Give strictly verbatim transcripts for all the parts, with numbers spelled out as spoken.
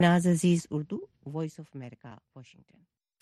नाज Aziz Urdu voice of America Washington.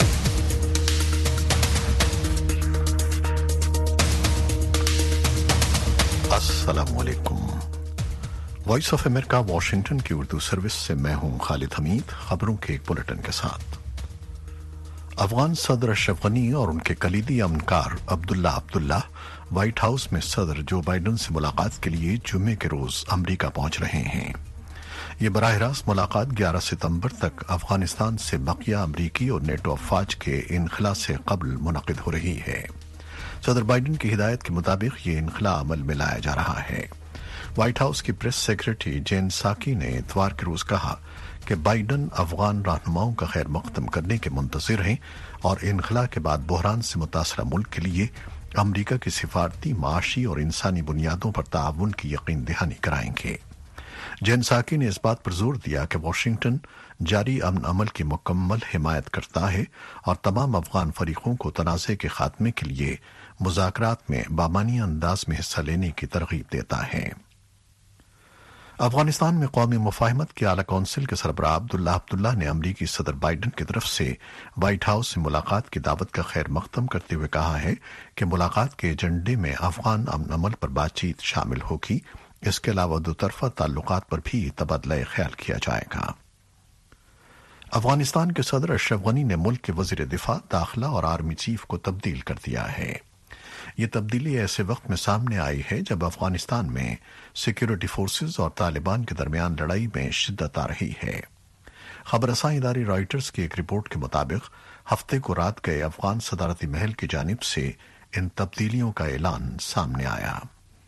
अस्सलामुअलैकुम। Voice of America Washington की उर्दू सर्विस से मैं हूं खालिद हमीद। खबरों के एक बुलेटिन के साथ। अफगान सदर अशरफ गनी और उनके कलीदी अमनकार अब्दुल्ला अब्दुल्ला व्हाइट हाउस में सदर जो बाइडन से मुलाकात के लिए जुम्मे के रोज अमरीका पहुंच रहे हैं। ये बराह रास्त मुलाकात ग्यारह सितंबर तक अफगानिस्तान से बकिया अमरीकी और नेटो अफवाज के इनखला से कबल मुनक़िद हो रही है। सदर बाइडन की हिदायत के मुताबिक ये इनखला अमल में लाया जा रहा है। व्हाइट हाउस की प्रेस सेक्रेटरी जेन साकी ने इतवार के रोज कहा कि बाइडन अफगान रहनुमाओं का खैर मकदम करने के मुंतज़िर हैं और इनखला के बाद बहरान से मुतासरा मुल्क के लिए अमरीका की सिफारती, माशी और इंसानी बुनियादों पर ताउन की यकीन दहानी कराएंगे। जेन साकी ने इस बात पर जोर दिया कि वाशिंगटन जारी अमन अमल की मुकम्मल हिमायत करता है और तमाम अफगान फरीकों को तनाज़े के खात्मे के लिए मुज़ाकरात में बामानी अंदाज में हिस्सा लेने की तरगीब देता है। अफगानिस्तान में कौमी मुफाहमत के आला कौंसिल के सरबराह अब्दुल्ला अब्दुल्ला ने अमरीकी सदर बाइडन की तरफ से व्हाइट हाउस से मुलाकात की दावत का खैर मकदम करते हुए कहा है कि मुलाकात के एजेंडे में अफगान अमन अमल पर बातचीत शामिल होगी। इसके अलावा दोतरफा ताल्लुकात पर भी तबादला ख्याल किया जाएगा। अफगानिस्तान के सदर अशरफ गनी ने मुल्क के वजीर दिफा, दाखिला और आर्मी चीफ को तब्दील कर दिया है। ये तब्दीली ऐसे वक्त में सामने आई है जब अफगानिस्तान में सिक्योरिटी फोर्सेज और तालिबान के दरमियान लड़ाई में शिद्दत आ रही है। खबरसां इदारे रॉयटर्स की एक रिपोर्ट के मुताबिक हफ्ते को रात गए अफगान सदारती महल की जानिब से इन तब्दीलियों का ऐलान सामने आया।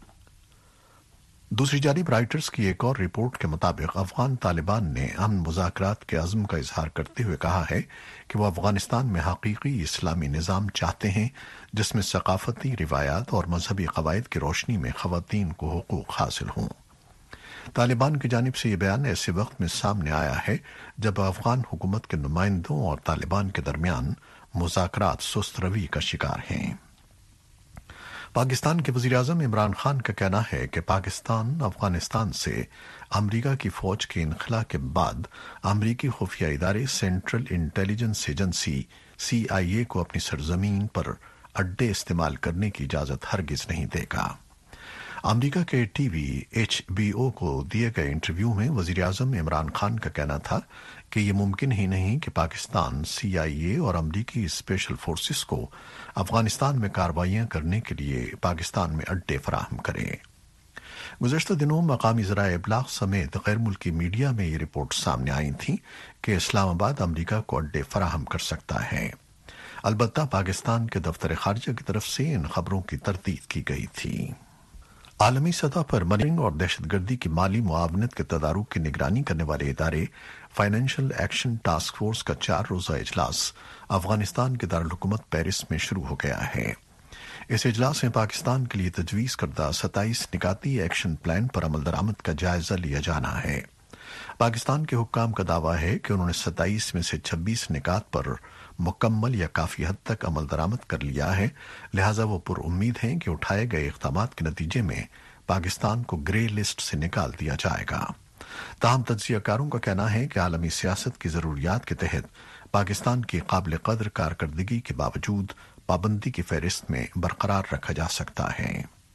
दूसरी जानिब राइटर्स की एक और रिपोर्ट के मुताबिक अफगान तालिबान ने अमन मुज़ाकरात के अज़्म का इजहार करते हुए कहा है कि वो अफगानिस्तान में हकीकी इस्लामी निज़ाम चाहते हैं जिसमें सकाफती रिवायात और मजहबी कवायद की रोशनी में ख़वातीन को हुकूक हासिल हों। तालिबान की जानिब से ये बयान ऐसे वक्त में सामने आया है जब अफगान हुकूमत के नुमाइंदों और तालिबान के दरमियान मुज़ाकरात सुस्त रवी का शिकार हैं। पाकिस्तान के वज़ीर-ए-आज़म इमरान खान का कहना है कि पाकिस्तान अफगानिस्तान से अमरीका की फौज के इनखला के बाद अमरीकी खुफिया इदारे Central Intelligence Agency C I A को अपनी सरजमीन पर अड्डे इस्तेमाल करने की इजाजत हरगिज नहीं देगा। अमरीका के टीवी एच बी ओ को दिए गए इंटरव्यू में वज़ीर-ए-आज़म इमरान खान का कहना था कि यह मुमकिन ही नहीं कि पाकिस्तान सी आई ए और अमरीकी स्पेशल फोर्सेस को अफगानिस्तान में कार्रवाइयां करने के लिए पाकिस्तान में अड्डे फराहम करे। गुज़श्ता दिनों मकामी ज़राए इब्लाग समेत गैर मुल्की मीडिया में ये रिपोर्ट सामने आई थी कि इस्लामाबाद अमरीका को अड्डे फराहम कर सकता है। अलबत्ता पाकिस्तान के दफ्तर खारजा की तरफ से इन खबरों की तरदीद की गई थी। आलमी सतह पर मनी और दहशतगर्दी की माली मुआवनत के तदारुक की निगरानी करने वाले इदारे फाइनेंशियल एक्शन टास्क फोर्स का चार रोजा इजलास अफगानिस्तान के दारुल-हुकूमत पेरिस में शुरू हो गया है। इस इजलास में पाकिस्तान के लिए तजवीज़ करदा सत्ताईस निकाती एक्शन प्लान पर अमल दरामद का जायजा लिया जाना है। पाकिस्तान के हुक्काम का दावा है कि उन्होंने सत्ताईस में से छब्बीस निकात पर मुकम्मल या काफी हद तक अमल दरामद कर लिया है, लिहाजा वो पुर उम्मीद हैं कि उठाए गए इक़दामात के नतीजे में पाकिस्तान को ग्रे लिस्ट से निकाल दिया जाएगा। ताहम तज्ज़ियाकारों का कहना है कि आलमी सियासत की ज़रूरियात के तहत पाकिस्तान की काबिल कदर कारकर्दगी के बावजूद पाबंदी की फहरिस्त में बरकरार रखा जा सकता है।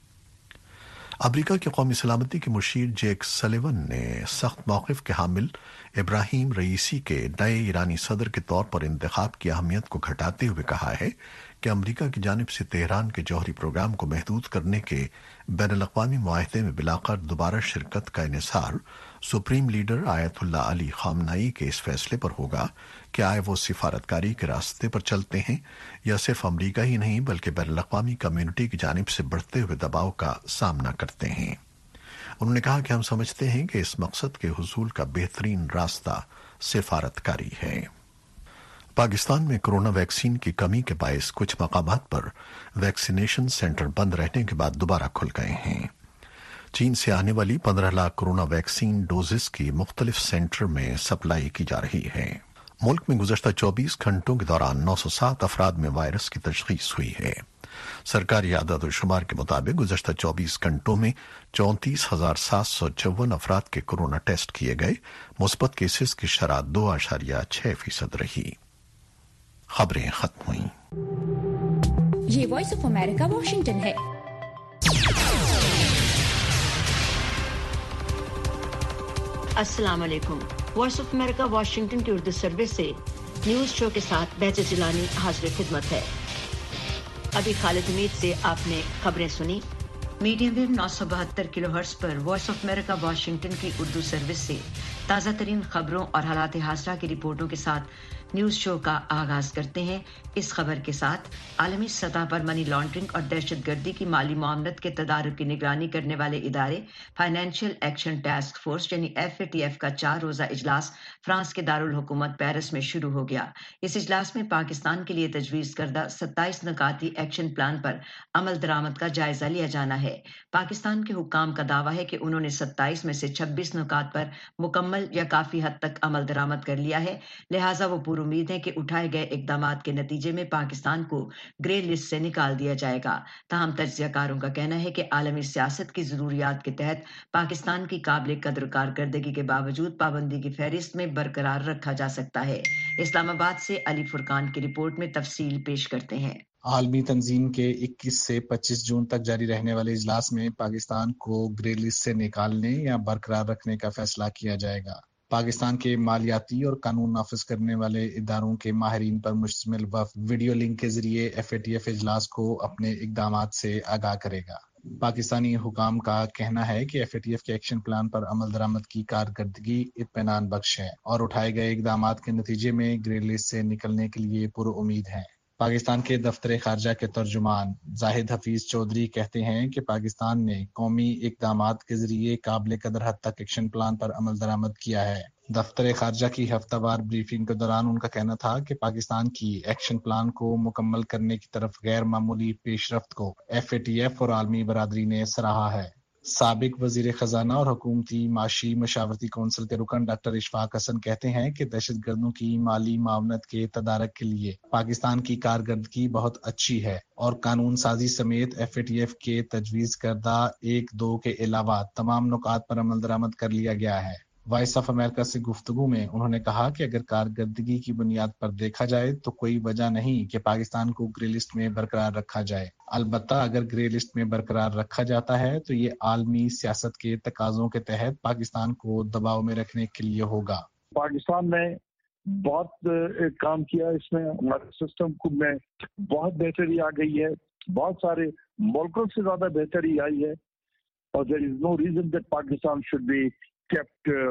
अमरीका की कौमी सलामती के मुशीर जेक सलिवन ने सख्त मौक़िफ़ के हामिल इब्राहिम रईसी के नए ईरानी सदर के तौर पर इंतखाब की अहमियत को घटाते हुए कहा है कि अमरीका की जानिब से तेहरान के जौहरी प्रोग्राम को महदूद करने के बैनुल-अक़वामी मुआहदे में बिलाकर दोबारा शिरकत का इन्हिसार supreme leader Ayatollah Ali Khamenei के इस फैसले पर होगा कि आए वो सिफारतकारी के रास्ते पर चलते हैं या सिर्फ अमरीका ही नहीं बल्कि बैनुल-अक़वामी कम्युनिटी की जानिब से बढ़ते हुए दबाव का सामना करते हैं। उन्होंने कहा कि हम समझते हैं कि इस मकसद के हुसूल का बेहतरीन रास्ता सिफारतकारी है। पाकिस्तान में कोरोना वैक्सीन की कमी के बायस कुछ मकामात पर वैक्सीनेशन सेंटर बंद रहने के बाद दोबारा खुल गए हैं। चीन से आने वाली पंद्रह लाख कोरोना वैक्सीन डोजेस की मुख्तलिफ सेंटर में सप्लाई की जा रही है। मुल्क में गुज़श्ता चौबीस घंटों के दौरान नौ सौ सात अफराद में वायरस की तशख़ीस हुई है। सरकारी आदत और शुमार के मुताबिक गुज़श्ता चौबीस घंटों में चौंतीस हजार सात सौ चौवन अफराद के कोरोना टेस्ट किए गए। मुस्बत केसेस की शरह दो आशारिया छह फीसद रही। खबरें खत्म हुई। ये वॉइस ऑफ अमेरिका वाशिंगटन है। अस्सलाम वालेकुम। वॉइस ऑफ अमेरिका वाशिंगटन की उर्दू सर्विस से न्यूज शो के साथ बैज जिलानी हाजिर खिदमत है। अभी खालिद हमीद से आपने खबरें सुनी। मीडियम वेव नौ सौ बहत्तर किलो हर्ट्ज पर वॉइस ऑफ अमेरिका वाशिंगटन की उर्दू सर्विस से ताज़ा तरीन खबरों और हालात हाज़रा की रिपोर्टों के साथ न्यूज शो का आगाज करते हैं। इस खबर के साथ आलमी सतह पर मनी लॉन्ड्रिंग और दहशत गर्दी की माली मामलत के तदारुक की निगरानी करने वाले इदारे फाइनेंशियल एक्शन टास्क फोर्स यानी एफ ए टी एफ का चार रोजा इजलास फ्रांस के दारुल हुकूमत पेरिस में शुरू हो गया। इस इजलास में पाकिस्तान के लिए तजवीज़ करदा सत्ताईस नकाती एक्शन प्लान पर अमल दरामद का जायजा लिया जाना है। पाकिस्तान के हुक्काम का दावा है कि उन्होंने सत्ताईस में से छब्बीस नुकात पर मुकम्मल या काफी हद तक अमल दरामद कर लिया है, लिहाजा वो पूरी उम्मीद है कि उठाए गए इकदामात के नतीजे में पाकिस्तान को ग्रे लिस्ट से निकाल दिया जाएगा। ताहम तज्जियाकारों का कहना है कि आलमी सियासत की जरूरियात के तहत पाकिस्तान की काबिल कदर कारकर्दगी के बावजूद पाबंदी की फहरिस्त में बरकरार रखा जा सकता है। इस्लामाबाद से अली फुरकान की रिपोर्ट में तफसील पेश करते हैं। आलमी तंजीम के इक्कीस से पच्चीस जून तक जारी रहने वाले इजलास में पाकिस्तान को ग्रे लिस्ट से निकालने या बरकरार रखने का फैसला किया जाएगा। पाकिस्तान के मालियाती और कानून नाफिज करने वाले इदारों के माहिरीन पर मुश्तमिल वफ़द वीडियो लिंक के जरिए एफ ए टी एफ इजलास को अपने इकदामात से आगाह करेगा। पाकिस्तानी हुकाम का कहना है कि एफ ए टी एफ के एक्शन प्लान पर अमल दरामद की कारकर्दगी इत्मीनान बख्श है और उठाए गए इकदामात के नतीजे में ग्रे लिस्ट से निकलने के लिए पुरुउम्मीद है। पाकिस्तान के दफ्तर खारजा के तर्जुमान जाहिद हफीज चौधरी कहते हैं कि पाकिस्तान ने कौमी इकदामात के जरिए काबिल कदर हद तक एक्शन प्लान पर अमल दरामद किया है। दफ्तर खारजा की हफ्तावार ब्रीफिंग के दौरान उनका कहना था कि पाकिस्तान की एक्शन प्लान को मुकम्मल करने की तरफ गैर मामूली पेशरफ्त को एफ ए टी एफ और आलमी बरादरी ने सराहा है। साबिक वजीर खजाना और हुकूमती माशी मशावरती कौंसिल के रुकन डॉक्टर इशफाक हसन कहते हैं कि दहशत गर्दों की माली मामलत के तदारक के लिए पाकिस्तान की कारकर्दगी बहुत अच्छी है और कानून साजी समेत एफ ए टी एफ के तजवीज करदा एक दो के अलावा तमाम नुकात पर अमल दरामद कर लिया गया है। वॉइस ऑफ अमेरिका से गुफ्तगू में उन्होंने कहा कि अगर कारकर्दगी की बुनियाद पर देखा जाए तो कोई वजह नहीं कि पाकिस्तान को ग्रे लिस्ट में बरकरार रखा जाए। अलबत्ता अगर ग्रे लिस्ट में बरकरार रखा जाता है तो ये आलमी सियासत के तकाजों के तहत पाकिस्तान को दबाव में रखने के लिए होगा। पाकिस्तान ने बहुत काम किया, इसमें हमारे सिस्टम को में बहुत बेहतरी आ गई है, बहुत सारे मुल्कों से ज्यादा बेहतरी आई है और there is no reason that Pakistan should be kept uh,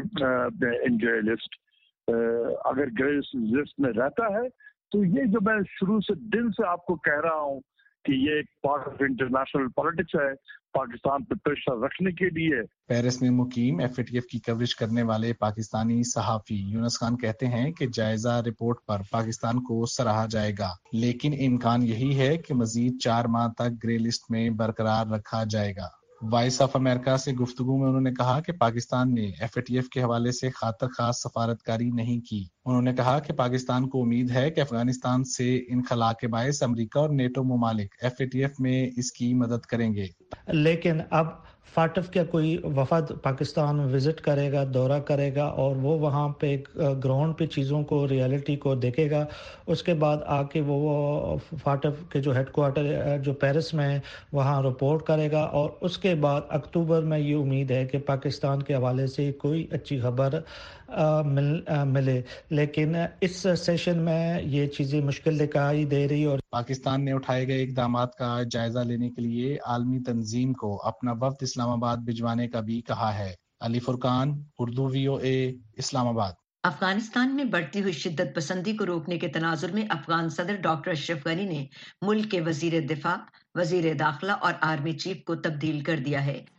uh, in grey list. uh, अगर ग्रे लिस्ट में रहता है तो ये जो मैं शुरू से दिन से आपको कह रहा हूँ कि ये एक पार्ट ऑफ इंटरनेशनल पॉलिटिक्स है, पाकिस्तान पर प्रेशर रखने के लिए। पेरिस में मुकीम एफ ए टी एफ की कवरेज करने वाले पाकिस्तानी सहाफी यूनुस खान कहते हैं कि जायजा रिपोर्ट पर पाकिस्तान को सराहा जाएगा, लेकिन इम्कान यही है कि मजीद चार माह तक ग्रे लिस्ट में बरकरार रखा जाएगा। वॉइस ऑफ अमेरिका से गुफ्तगू में उन्होंने कहा कि पाकिस्तान ने एफ ए टी एफ के हवाले से खातर खास सफारतकारी नहीं की। उन्होंने कहा कि पाकिस्तान को उम्मीद है कि अफगानिस्तान से इनखला के बायस अमेरिका और नेटो ममालिक एफ ए टी एफ में इसकी मदद करेंगे। लेकिन अब फाटफ का कोई वफद पाकिस्तान विजिट करेगा, दौरा करेगा और वो वहाँ पे ग्राउंड पे चीज़ों को, रियलिटी को देखेगा। उसके बाद आके वो, वो फाटफ के जो हेडक्वार्टर जो पेरिस में है वहाँ रिपोर्ट करेगा और उसके बाद अक्टूबर में ये उम्मीद है कि पाकिस्तान के हवाले से कोई अच्छी खबर आ, मिल आ, मिले। लेकिन इस सेशन में ये चीज़ें मुश्किल दिखाई दे रही। और पाकिस्तान ने उठाए गए इक़दामात का जायजा लेने के लिए आलमी तंजीम को अपना वफ्द इस्लामाबाद भिजवाने का भी कहा है। Ali Furqan, Urdu V O A, Islamabad. Afghanistan में बढ़ती हुई शिद्दत पसंदी को रोकने के तनाजुर में अफगान सदर डॉक्टर अशरफ गनी ने मुल्क के वजीर दिफा, वजीर दाखिला और आर्मी चीफ को तब्दील कर दिया है।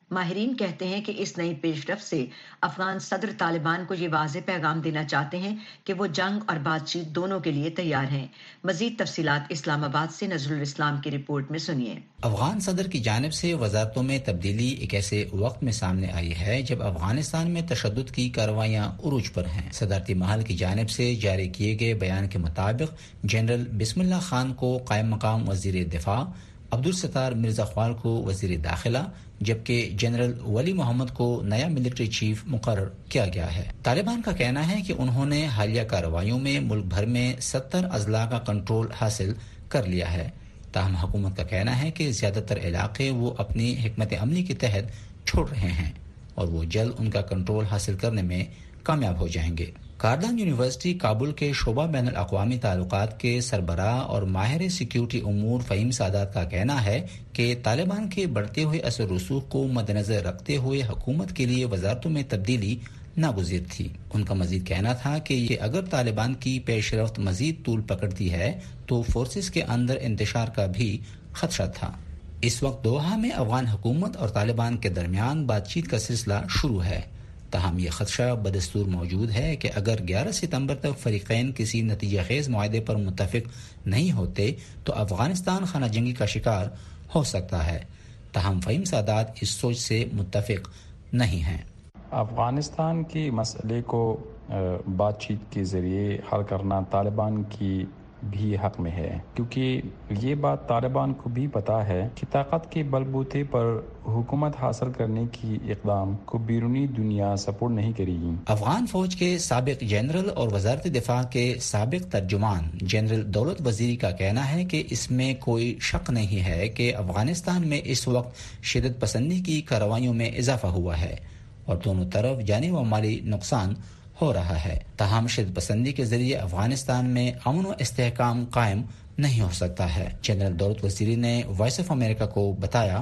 ماہرین کہتے ہیں کہ اس نئی پیش رفت سے افغان صدر طالبان کو یہ واضح پیغام دینا چاہتے ہیں کہ وہ جنگ اور بات چیت دونوں کے لیے تیار ہیں۔ مزید تفصیلات اسلام آباد سے نظر الاسلام کی رپورٹ میں سنیے۔ افغان صدر کی جانب سے وزارتوں میں تبدیلی ایک ایسے وقت میں سامنے آئی ہے جب افغانستان میں تشدد کی کارروائیاں عروج پر ہیں۔ صدارتی محل کی جانب سے جاری کیے گئے بیان کے مطابق جنرل بسم اللہ خان کو قائم مقام وزیر دفاع، عبدالستار مرزا خوال کو وزیر داخلہ، جبکہ جنرل ولی محمد کو نیا ملٹری چیف مقرر کیا گیا ہے۔ طالبان کا کہنا ہے کہ انہوں نے حالیہ کارروائیوں میں ملک بھر میں ستر اضلاع کا کنٹرول حاصل کر لیا ہے، تاہم حکومت کا کہنا ہے کہ زیادہ تر علاقے وہ اپنی حکمت عملی کے تحت چھوڑ رہے ہیں اور وہ جلد ان کا کنٹرول حاصل کرنے میں کامیاب ہو جائیں گے۔ کاردان یونیورسٹی کابل کے شعبہ بین الاقوامی تعلقات کے سربراہ اور ماہر سیکیورٹی امور فہیم سادات کا کہنا ہے کہ طالبان کے بڑھتے ہوئے اثر رسوخ کو مد نظر رکھتے ہوئے حکومت کے لیے وزارتوں میں تبدیلی ناگزیر تھی۔ ان کا مزید کہنا تھا کہ یہ اگر طالبان کی پیش رفت مزید طول پکڑتی ہے تو فورسز کے اندر انتشار کا بھی خدشہ تھا۔ اس وقت دوحہ میں افغان حکومت اور طالبان کے درمیان بات چیت کا سلسلہ شروع ہے، تاہم یہ خدشہ بدستور موجود ہے کہ اگر گیارہ ستمبر تک فریقین کسی نتیجہ خیز معاہدے پر متفق نہیں ہوتے تو افغانستان خانہ جنگی کا شکار ہو سکتا ہے، تاہم فہیم سادات اس سوچ سے متفق نہیں ہیں۔ افغانستان کے مسئلے کو بات چیت کے ذریعے حل کرنا طالبان کی بھی حق میں ہے، کیونکہ یہ بات طالبان کو بھی پتہ ہے کہ طاقت کے بل بوتے پر حکومت حاصل کرنے کی اقدام کو بیرونی دنیا سپورٹ نہیں کرے گی۔ افغان فوج کے سابق جنرل اور وزارت دفاع کے سابق ترجمان جنرل دولت وزیری کا کہنا ہے کہ اس میں کوئی شک نہیں ہے کہ افغانستان میں اس وقت شدت پسندی کی کارروائیوں میں اضافہ ہوا ہے اور دونوں طرف جانی و مالی نقصان ہو رہا ہے، تاہم شدت پسندی کے ذریعے افغانستان میں امن و استحکام قائم نہیں ہو سکتا ہے۔ جنرل دولت وزیری نے وائس آف امریکہ کو بتایا،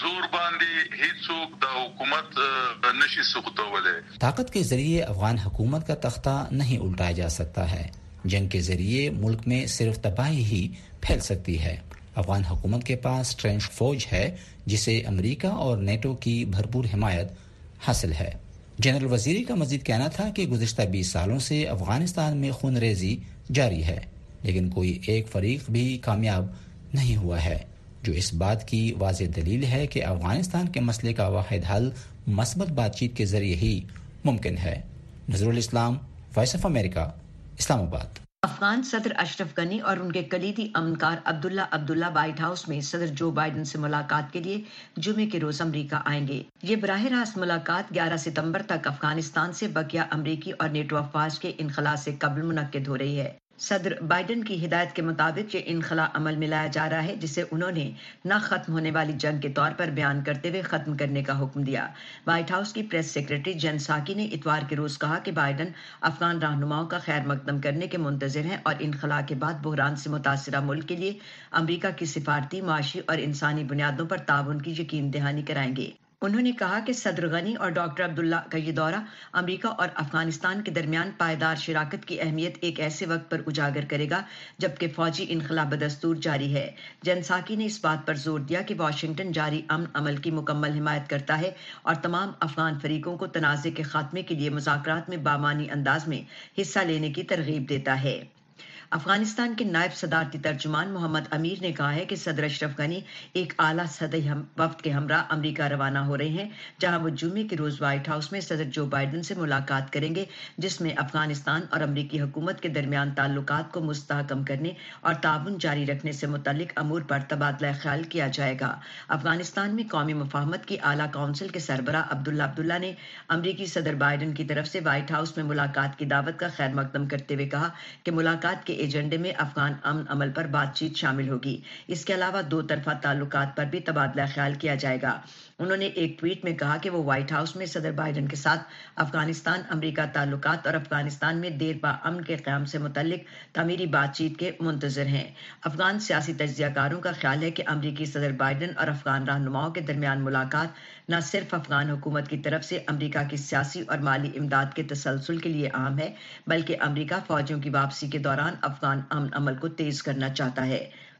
طاقت کے ذریعے افغان حکومت کا تختہ نہیں الٹایا جا سکتا ہے، جنگ کے ذریعے ملک میں صرف تباہی ہی پھیل سکتی ہے۔ افغان حکومت کے پاس ٹرینچ فوج ہے جسے امریکہ اور نیٹو کی بھرپور حمایت حاصل ہے۔ جنرل وزیری کا مزید کہنا تھا کہ گزشتہ بیس سالوں سے افغانستان میں خون ریزی جاری ہے، لیکن کوئی ایک فریق بھی کامیاب نہیں ہوا ہے، جو اس بات کی واضح دلیل ہے کہ افغانستان کے مسئلے کا واحد حل مثبت بات چیت کے ذریعے ہی ممکن ہے۔ نظر الاسلام، وائس آف امریکہ، اسلام آباد۔ افغان صدر اشرف غنی اور ان کے کلیدی امنکار عبداللہ عبداللہ وائٹ ہاؤس میں صدر جو بائیڈن سے ملاقات کے لیے جمعے کے روز امریکہ آئیں گے۔ یہ براہ راست ملاقات گیارہ ستمبر تک افغانستان سے بقیہ امریکی اور نیٹو افواج کے انخلاء سے قبل منعقد ہو رہی ہے۔ صدر بائیڈن کی ہدایت کے مطابق یہ انخلاء عمل میں لایا جا رہا ہے، جسے انہوں نے نہ ختم ہونے والی جنگ کے طور پر بیان کرتے ہوئے ختم کرنے کا حکم دیا۔ وائٹ ہاؤس کی پریس سیکرٹری جین ساکی نے اتوار کے روز کہا کہ بائیڈن افغان رہنماؤں کا خیر مقدم کرنے کے منتظر ہیں اور انخلاء کے بعد بحران سے متاثرہ ملک کے لیے امریکہ کی سفارتی، معاشی اور انسانی بنیادوں پر تعاون کی یقین دہانی کرائیں گے۔ انہوں نے کہا کہ صدر غنی اور ڈاکٹر عبداللہ کا یہ دورہ امریکہ اور افغانستان کے درمیان پائیدار شراکت کی اہمیت ایک ایسے وقت پر اجاگر کرے گا جبکہ فوجی انخلاء بدستور جاری ہے۔ جین ساکی نے اس بات پر زور دیا کہ واشنگٹن جاری امن عمل کی مکمل حمایت کرتا ہے اور تمام افغان فریقوں کو تنازع کے خاتمے کے لیے مذاکرات میں بامعنی انداز میں حصہ لینے کی ترغیب دیتا ہے۔ افغانستان کے نائب صدارتی ترجمان محمد امیر نے کہا ہے کہ صدر اشرف غنی ایک اعلیٰ سطحی وفد کے ہمراہ امریکہ روانہ ہو رہے ہیں، جہاں وہ جمعے کے روز وائٹ ہاؤس میں صدر جو بائیڈن سے ملاقات کریں گے، جس میں افغانستان اور امریکی حکومت کے درمیان تعلقات کو مستحکم کرنے اور تعاون جاری رکھنے سے متعلق امور پر تبادلہ خیال کیا جائے گا۔ افغانستان میں قومی مفاہمت کی اعلیٰ کونسل کے سربراہ عبداللہ عبداللہ نے امریکی صدر بائیڈن کی طرف سے وائٹ ہاؤس میں ملاقات کی دعوت کا خیر مقدم کرتے ہوئے کہا کہ ملاقات کے ایجنڈے میں افغان امن عمل پر بات چیت شامل ہوگی۔ اس کے علاوہ دو طرفہ تعلقات پر بھی تبادلہ خیال کیا جائے گا۔ انہوں نے ایک ٹویٹ میں کہا کہ وہ وائٹ ہاؤس میں صدر بائیڈن کے ساتھ افغانستان امریکہ تعلقات اور افغانستان میں دیر پا امن کے قیام سے متعلق تعمیری بات چیت کے منتظر ہیں۔ افغان سیاسی تجزیہ کاروں کا خیال ہے کہ امریکی صدر بائیڈن اور افغان رہنماؤں کے درمیان ملاقات نہ صرف افغان حکومت کی طرف سے امریکہ کی سیاسی اور مالی امداد کے تسلسل کے لیے اہم ہے، بلکہ امریکہ فوجیوں کی واپسی کے دوران افغان امن عمل کو تیز کرنا چاہتا ہے۔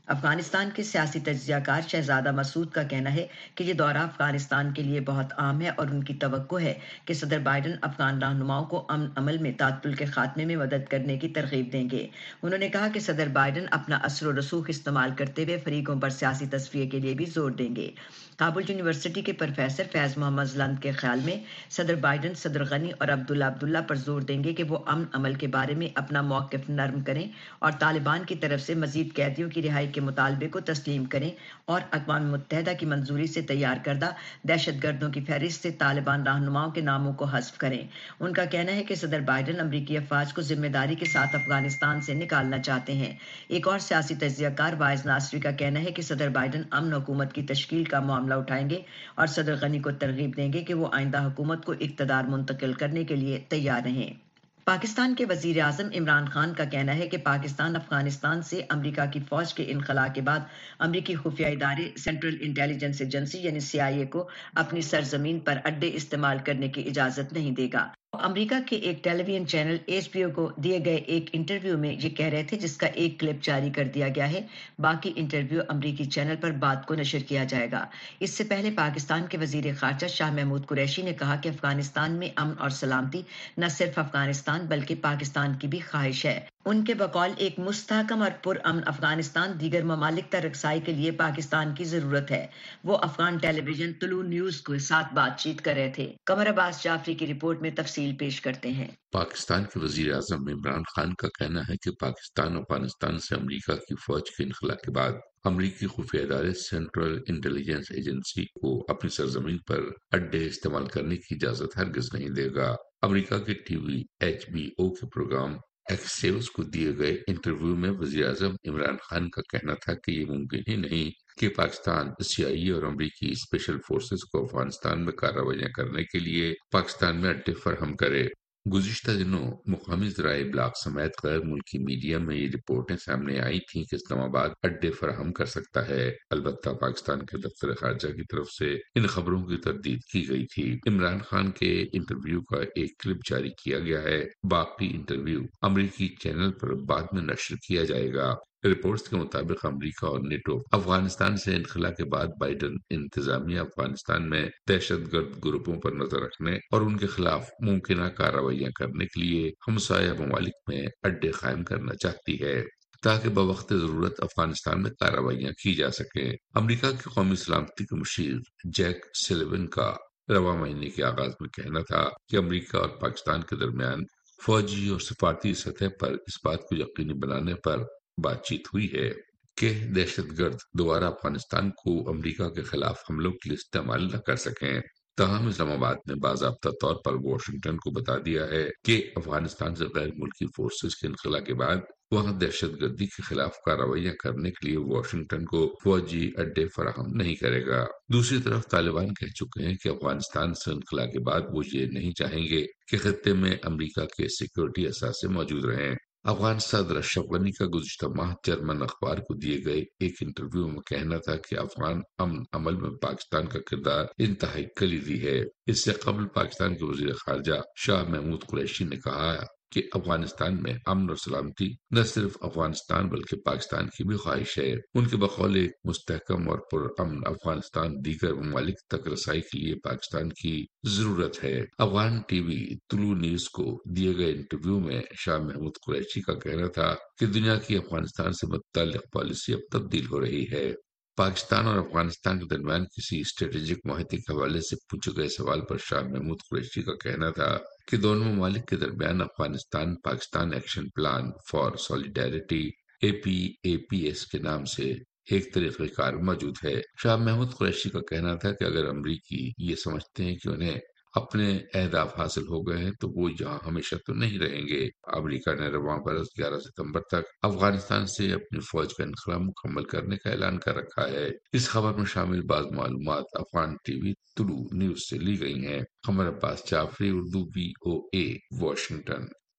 افغانستان کے سیاسی تجزیہ کار شہزادہ مسعود کا کہنا ہے کہ یہ دورہ افغانستان کے لیے بہت عام ہے اور ان کی توقع ہے کہ صدر بائیڈن افغان رہنماؤں کو امن عمل میں تعطل کے خاتمے میں مدد کرنے کی ترغیب دیں گے۔ انہوں نے کہا کہ صدر بائیڈن اپنا اثر و رسوخ استعمال کرتے ہوئے فریقوں پر سیاسی تصفیے کے لیے بھی زور دیں گے۔ کابل یونیورسٹی کے پروفیسر فیض محمد زلند کے خیال میں صدر بائیڈن صدر غنی اور عبداللہ عبداللہ پر زور دیں گے کہ وہ امن عمل کے بارے میں اپنا موقف نرم کریں اور طالبان کی طرف سے مزید قیدیوں کی رہائی کے مطالبے کو تسلیم کریں اور اقوام متحدہ کی منظوری سے تیار کردہ دہشت گردوں کی فہرست سے طالبان رہنماؤں کے ناموں کو حذف کریں۔ ان کا کہنا ہے کہ صدر بائیڈن امریکی افواج کو ذمہ داری کے ساتھ افغانستان سے نکالنا چاہتے ہیں۔ ایک اور سیاسی تجزیہ کار واعظ ناصری کا کہنا ہے کہ صدر بائیڈن امن حکومت کی تشکیل کا معاملہ اٹھائیں گے اور صدر غنی کو ترغیب دیں گے کہ وہ آئندہ حکومت کو اقتدار منتقل کرنے کے لیے تیار رہیں۔ پاکستان کے وزیر اعظم عمران خان کا کہنا ہے کہ پاکستان افغانستان سے امریکہ کی فوج کے انخلاء کے بعد امریکی خفیہ ادارے سینٹرل انٹیلیجنس ایجنسی یعنی سی آئی اے کو اپنی سرزمین پر اڈے استعمال کرنے کی اجازت نہیں دے گا۔ امریکہ کے ایک television channel H B O کو دیے گئے ایک انٹرویو میں یہ کہہ رہے تھے، جس کا ایک کلپ جاری کر دیا گیا ہے۔ باقی انٹرویو امریکی چینل پر بعد کو نشر کیا جائے گا۔ اس سے پہلے پاکستان کے وزیر خارجہ شاہ محمود قریشی نے کہا کہ افغانستان میں امن اور سلامتی نہ صرف افغانستان بلکہ پاکستان کی بھی خواہش ہے۔ ان کے بقول ایک مستحکم اور پرامن افغانستان دیگر ممالک تک رسائی کے لیے پاکستان کی ضرورت ہے۔ وہ Afghan television Tolo news کے ساتھ بات چیت کر رہے تھے۔ قمر عباس جعفری کی رپورٹ میں تفصیل پیش کرتے ہیں۔ پاکستان کے وزیر اعظم عمران خان کا کہنا ہے کہ پاکستان افغانستان سے امریکہ کی فوج کے انخلاء کے بعد امریکی خفیہ ادارے سینٹرل انٹیلیجنس ایجنسی کو اپنی سرزمین پر اڈے استعمال کرنے کی اجازت ہرگز نہیں دے گا۔ امریکہ کے TV HBO کے پروگرام ایکسیوس کو دیے گئے انٹرویو میں وزیر اعظم عمران خان کا کہنا تھا کہ یہ ممکن ہی نہیں کہ پاکستان سی آئی اے اور امریکی اسپیشل فورسز کو افغانستان میں کارروائیاں کرنے کے لیے پاکستان میں اڈے فراہم کرے۔ گزشتہ دنوں مقامی ذرائع ابلاغ سمیت غیر ملکی میڈیا میں یہ رپورٹیں سامنے آئی تھیں کہ اسلام آباد اڈے فراہم کر سکتا ہے۔ البتہ پاکستان کے دفتر خارجہ کی طرف سے ان خبروں کی تردید کی گئی تھی۔ عمران خان کے انٹرویو کا ایک کلپ جاری کیا گیا ہے۔ باقی انٹرویو امریکی چینل پر بعد میں نشر کیا جائے گا۔ رپورٹس کے مطابق امریکہ اور نیٹو افغانستان سے انخلاء کے بعد بائیڈن انتظامیہ افغانستان میں دہشت گرد گروپوں پر نظر رکھنے اور ان کے خلاف ممکنہ کارروائیاں کرنے کے لیے ہمسایہ ممالک میں اڈے قائم کرنا چاہتی ہے تاکہ بوقت ضرورت افغانستان میں کارروائیاں کی جا سکیں۔ امریکہ کی قومی سلامتی کے مشیر جیک سلیون کا رواں مہینے کے آغاز میں کہنا تھا کہ امریکہ اور پاکستان کے درمیان فوجی اور سفارتی سطح پر اس بات کو یقینی بنانے پر بات چیت ہوئی ہے کہ دہشت گرد دوبارہ افغانستان کو امریکہ کے خلاف حملوں کے لیے استعمال نہ کر سکیں۔ تاہم اسلام آباد نے باضابطہ طور پر واشنگٹن کو بتا دیا ہے کہ افغانستان سے غیر ملکی فورسز کے انخلاء کے بعد وہاں دہشت گردی کے خلاف کارروائیاں کرنے کے لیے واشنگٹن کو فوجی اڈے فراہم نہیں کرے گا۔ دوسری طرف طالبان کہہ چکے ہیں کہ افغانستان سے انخلاء کے بعد وہ یہ نہیں چاہیں گے کہ خطے میں امریکہ کے سیکورٹی اثاثے موجود رہیں۔ افغان صدر اشرف غنی کا گزشتہ ماہ جرمن اخبار کو دیے گئے ایک انٹرویو میں کہنا تھا کہ افغان امن عمل میں پاکستان کا کردار انتہائی کلیدی ہے۔ اس سے قبل پاکستان کے وزیر خارجہ شاہ محمود قریشی نے کہا کہ افغانستان میں امن اور سلامتی نہ صرف افغانستان بلکہ پاکستان کی بھی خواہش ہے۔ ان کے بقول ایک مستحکم اور پرامن افغانستان دیگر ممالک تک رسائی کے لیے پاکستان کی ضرورت ہے۔ افغان ٹی وی طلوع نیوز کو دیے گئے انٹرویو میں شاہ محمود قریشی کا کہنا تھا کہ دنیا کی افغانستان سے متعلق پالیسی اب تبدیل ہو رہی ہے۔ پاکستان اور افغانستان کے درمیان کسی اسٹریٹجک معاہدے کے حوالے سے پوچھے گئے سوال پر شاہ محمود قریشی کا کہنا تھا کہ دونوں ممالک کے درمیان Afghanistan Pakistan action plan for solidarity A P A P S کے نام سے ایک طریقہ کار موجود ہے۔ شاہ محمود قریشی کا کہنا تھا کہ اگر امریکی یہ سمجھتے ہیں کہ انہیں اپنے اہداف حاصل ہو گئے ہیں تو وہ یہاں ہمیشہ تو نہیں رہیں گے۔ امریکہ نے رواں برس گیارہ ستمبر تک افغانستان سے اپنی فوج کا انخلاء مکمل کرنے کا اعلان کر رکھا ہے۔ اس خبر میں شامل بعض معلومات افغان ٹی وی طلوع نیوز سے لی گئی ہیں۔ Qamar Abbas Jafri, Urdu V O A, Washington.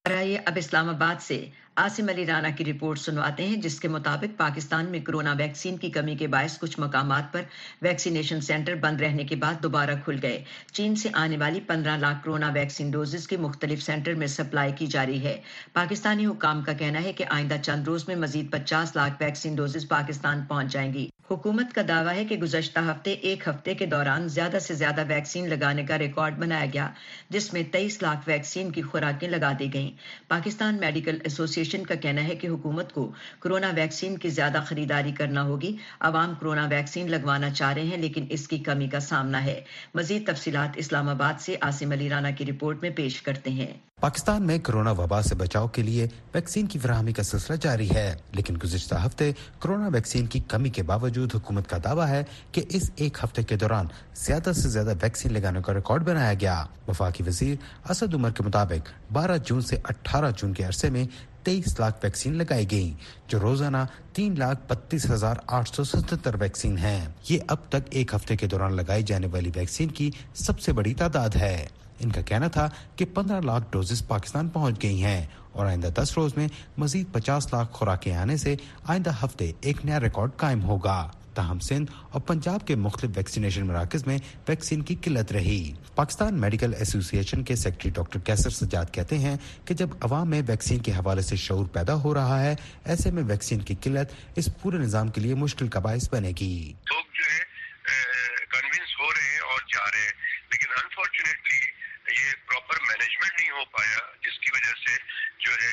आइए अब इस्लामाबाद से आसिम अली राना की रिपोर्ट सुनवाते हैं, जिसके मुताबिक पाकिस्तान में कोरोना वैक्सीन की कमी के बायस कुछ मकामात पर वैक्सीनेशन सेंटर बंद रहने के बाद दोबारा खुल गए। चीन से आने वाली पंद्रह लाख कोरोना वैक्सीन डोजेस की मुख्तलिफ सेंटर में सप्लाई की जा रही है। पाकिस्तानी हुकाम का कहना है कि आइंदा चंद रोज में मजीद पचास लाख वैक्सीन डोजेस पाकिस्तान पहुंच जाएंगी। हुकूमत का दावा है कि गुज़श्ता हफ्ते एक हफ्ते के दौरान ज्यादा से ज्यादा वैक्सीन लगाने का रिकॉर्ड बनाया गया, जिसमें तेईस लाख वैक्सीन की खुराकें लगा दी गईं। पाकिस्तान मेडिकल एसोसिएशन का कहना है कि हुकूमत को कोरोना वैक्सीन की ज्यादा खरीदारी करना होगी। अवाम कोरोना वैक्सीन लगवाना चाह रहे हैं, लेकिन इसकी कमी का सामना है। मजीद तफसीलात इस्लामाबाद से आसिम अली राना की रिपोर्ट में पेश करते हैं। पाकिस्तान में कोरोना वबा से बचाव के लिए वैक्सीन की फराहमी का सिलसिला जारी है, लेकिन गुज़श्ता हफ्ते कोरोना वैक्सीन की कमी के बावजूद हुकूमत का दावा है कि इस एक हफ्ते के दौरान ज्यादा से ज्यादा वैक्सीन लगाने का रिकॉर्ड बनाया गया। वफाकी वजीर असद उमर के मुताबिक बारह जून से अठारह जून के अरसे में तेईस लाख वैक्सीन लगाई गई, जो रोजाना तीन लाख बत्तीस हजार आठ सौ सतहत्तर वैक्सीन है। ये अब तक एक हफ्ते के दौरान लगाई जाने वाली वैक्सीन की सबसे बड़ी तादाद है। इनका कहना था कि पंद्रह लाख डोजेस पाकिस्तान पहुंच गई हैं और आइंदा दस रोज में मजीद पचास लाख खुराकें आने से आइंदा हफ्ते एक नया रिकॉर्ड कायम होगा। ताहम सिंध और पंजाब के मुख्तलिफ वैक्सीनेशन मराकज में वैक्सीन की किल्लत रही। पाकिस्तान मेडिकल एसोसिएशन के सेक्रेटरी डॉक्टर कैसर सज्जाद कहते हैं कि जब अवाम में वैक्सीन के हवाले से शऊर पैदा हो रहा है, ऐसे में वैक्सीन की किल्लत इस पूरे निजाम के लिए मुश्किल का बायस बनेगी। लोग जो है कन्विंस हो रहे हैं और जा रहे हैं, लेकिन अनफॉर्चुनेटली ये प्रॉपर मैनेजमेंट नहीं हो पाया, जिसकी वजह से जो है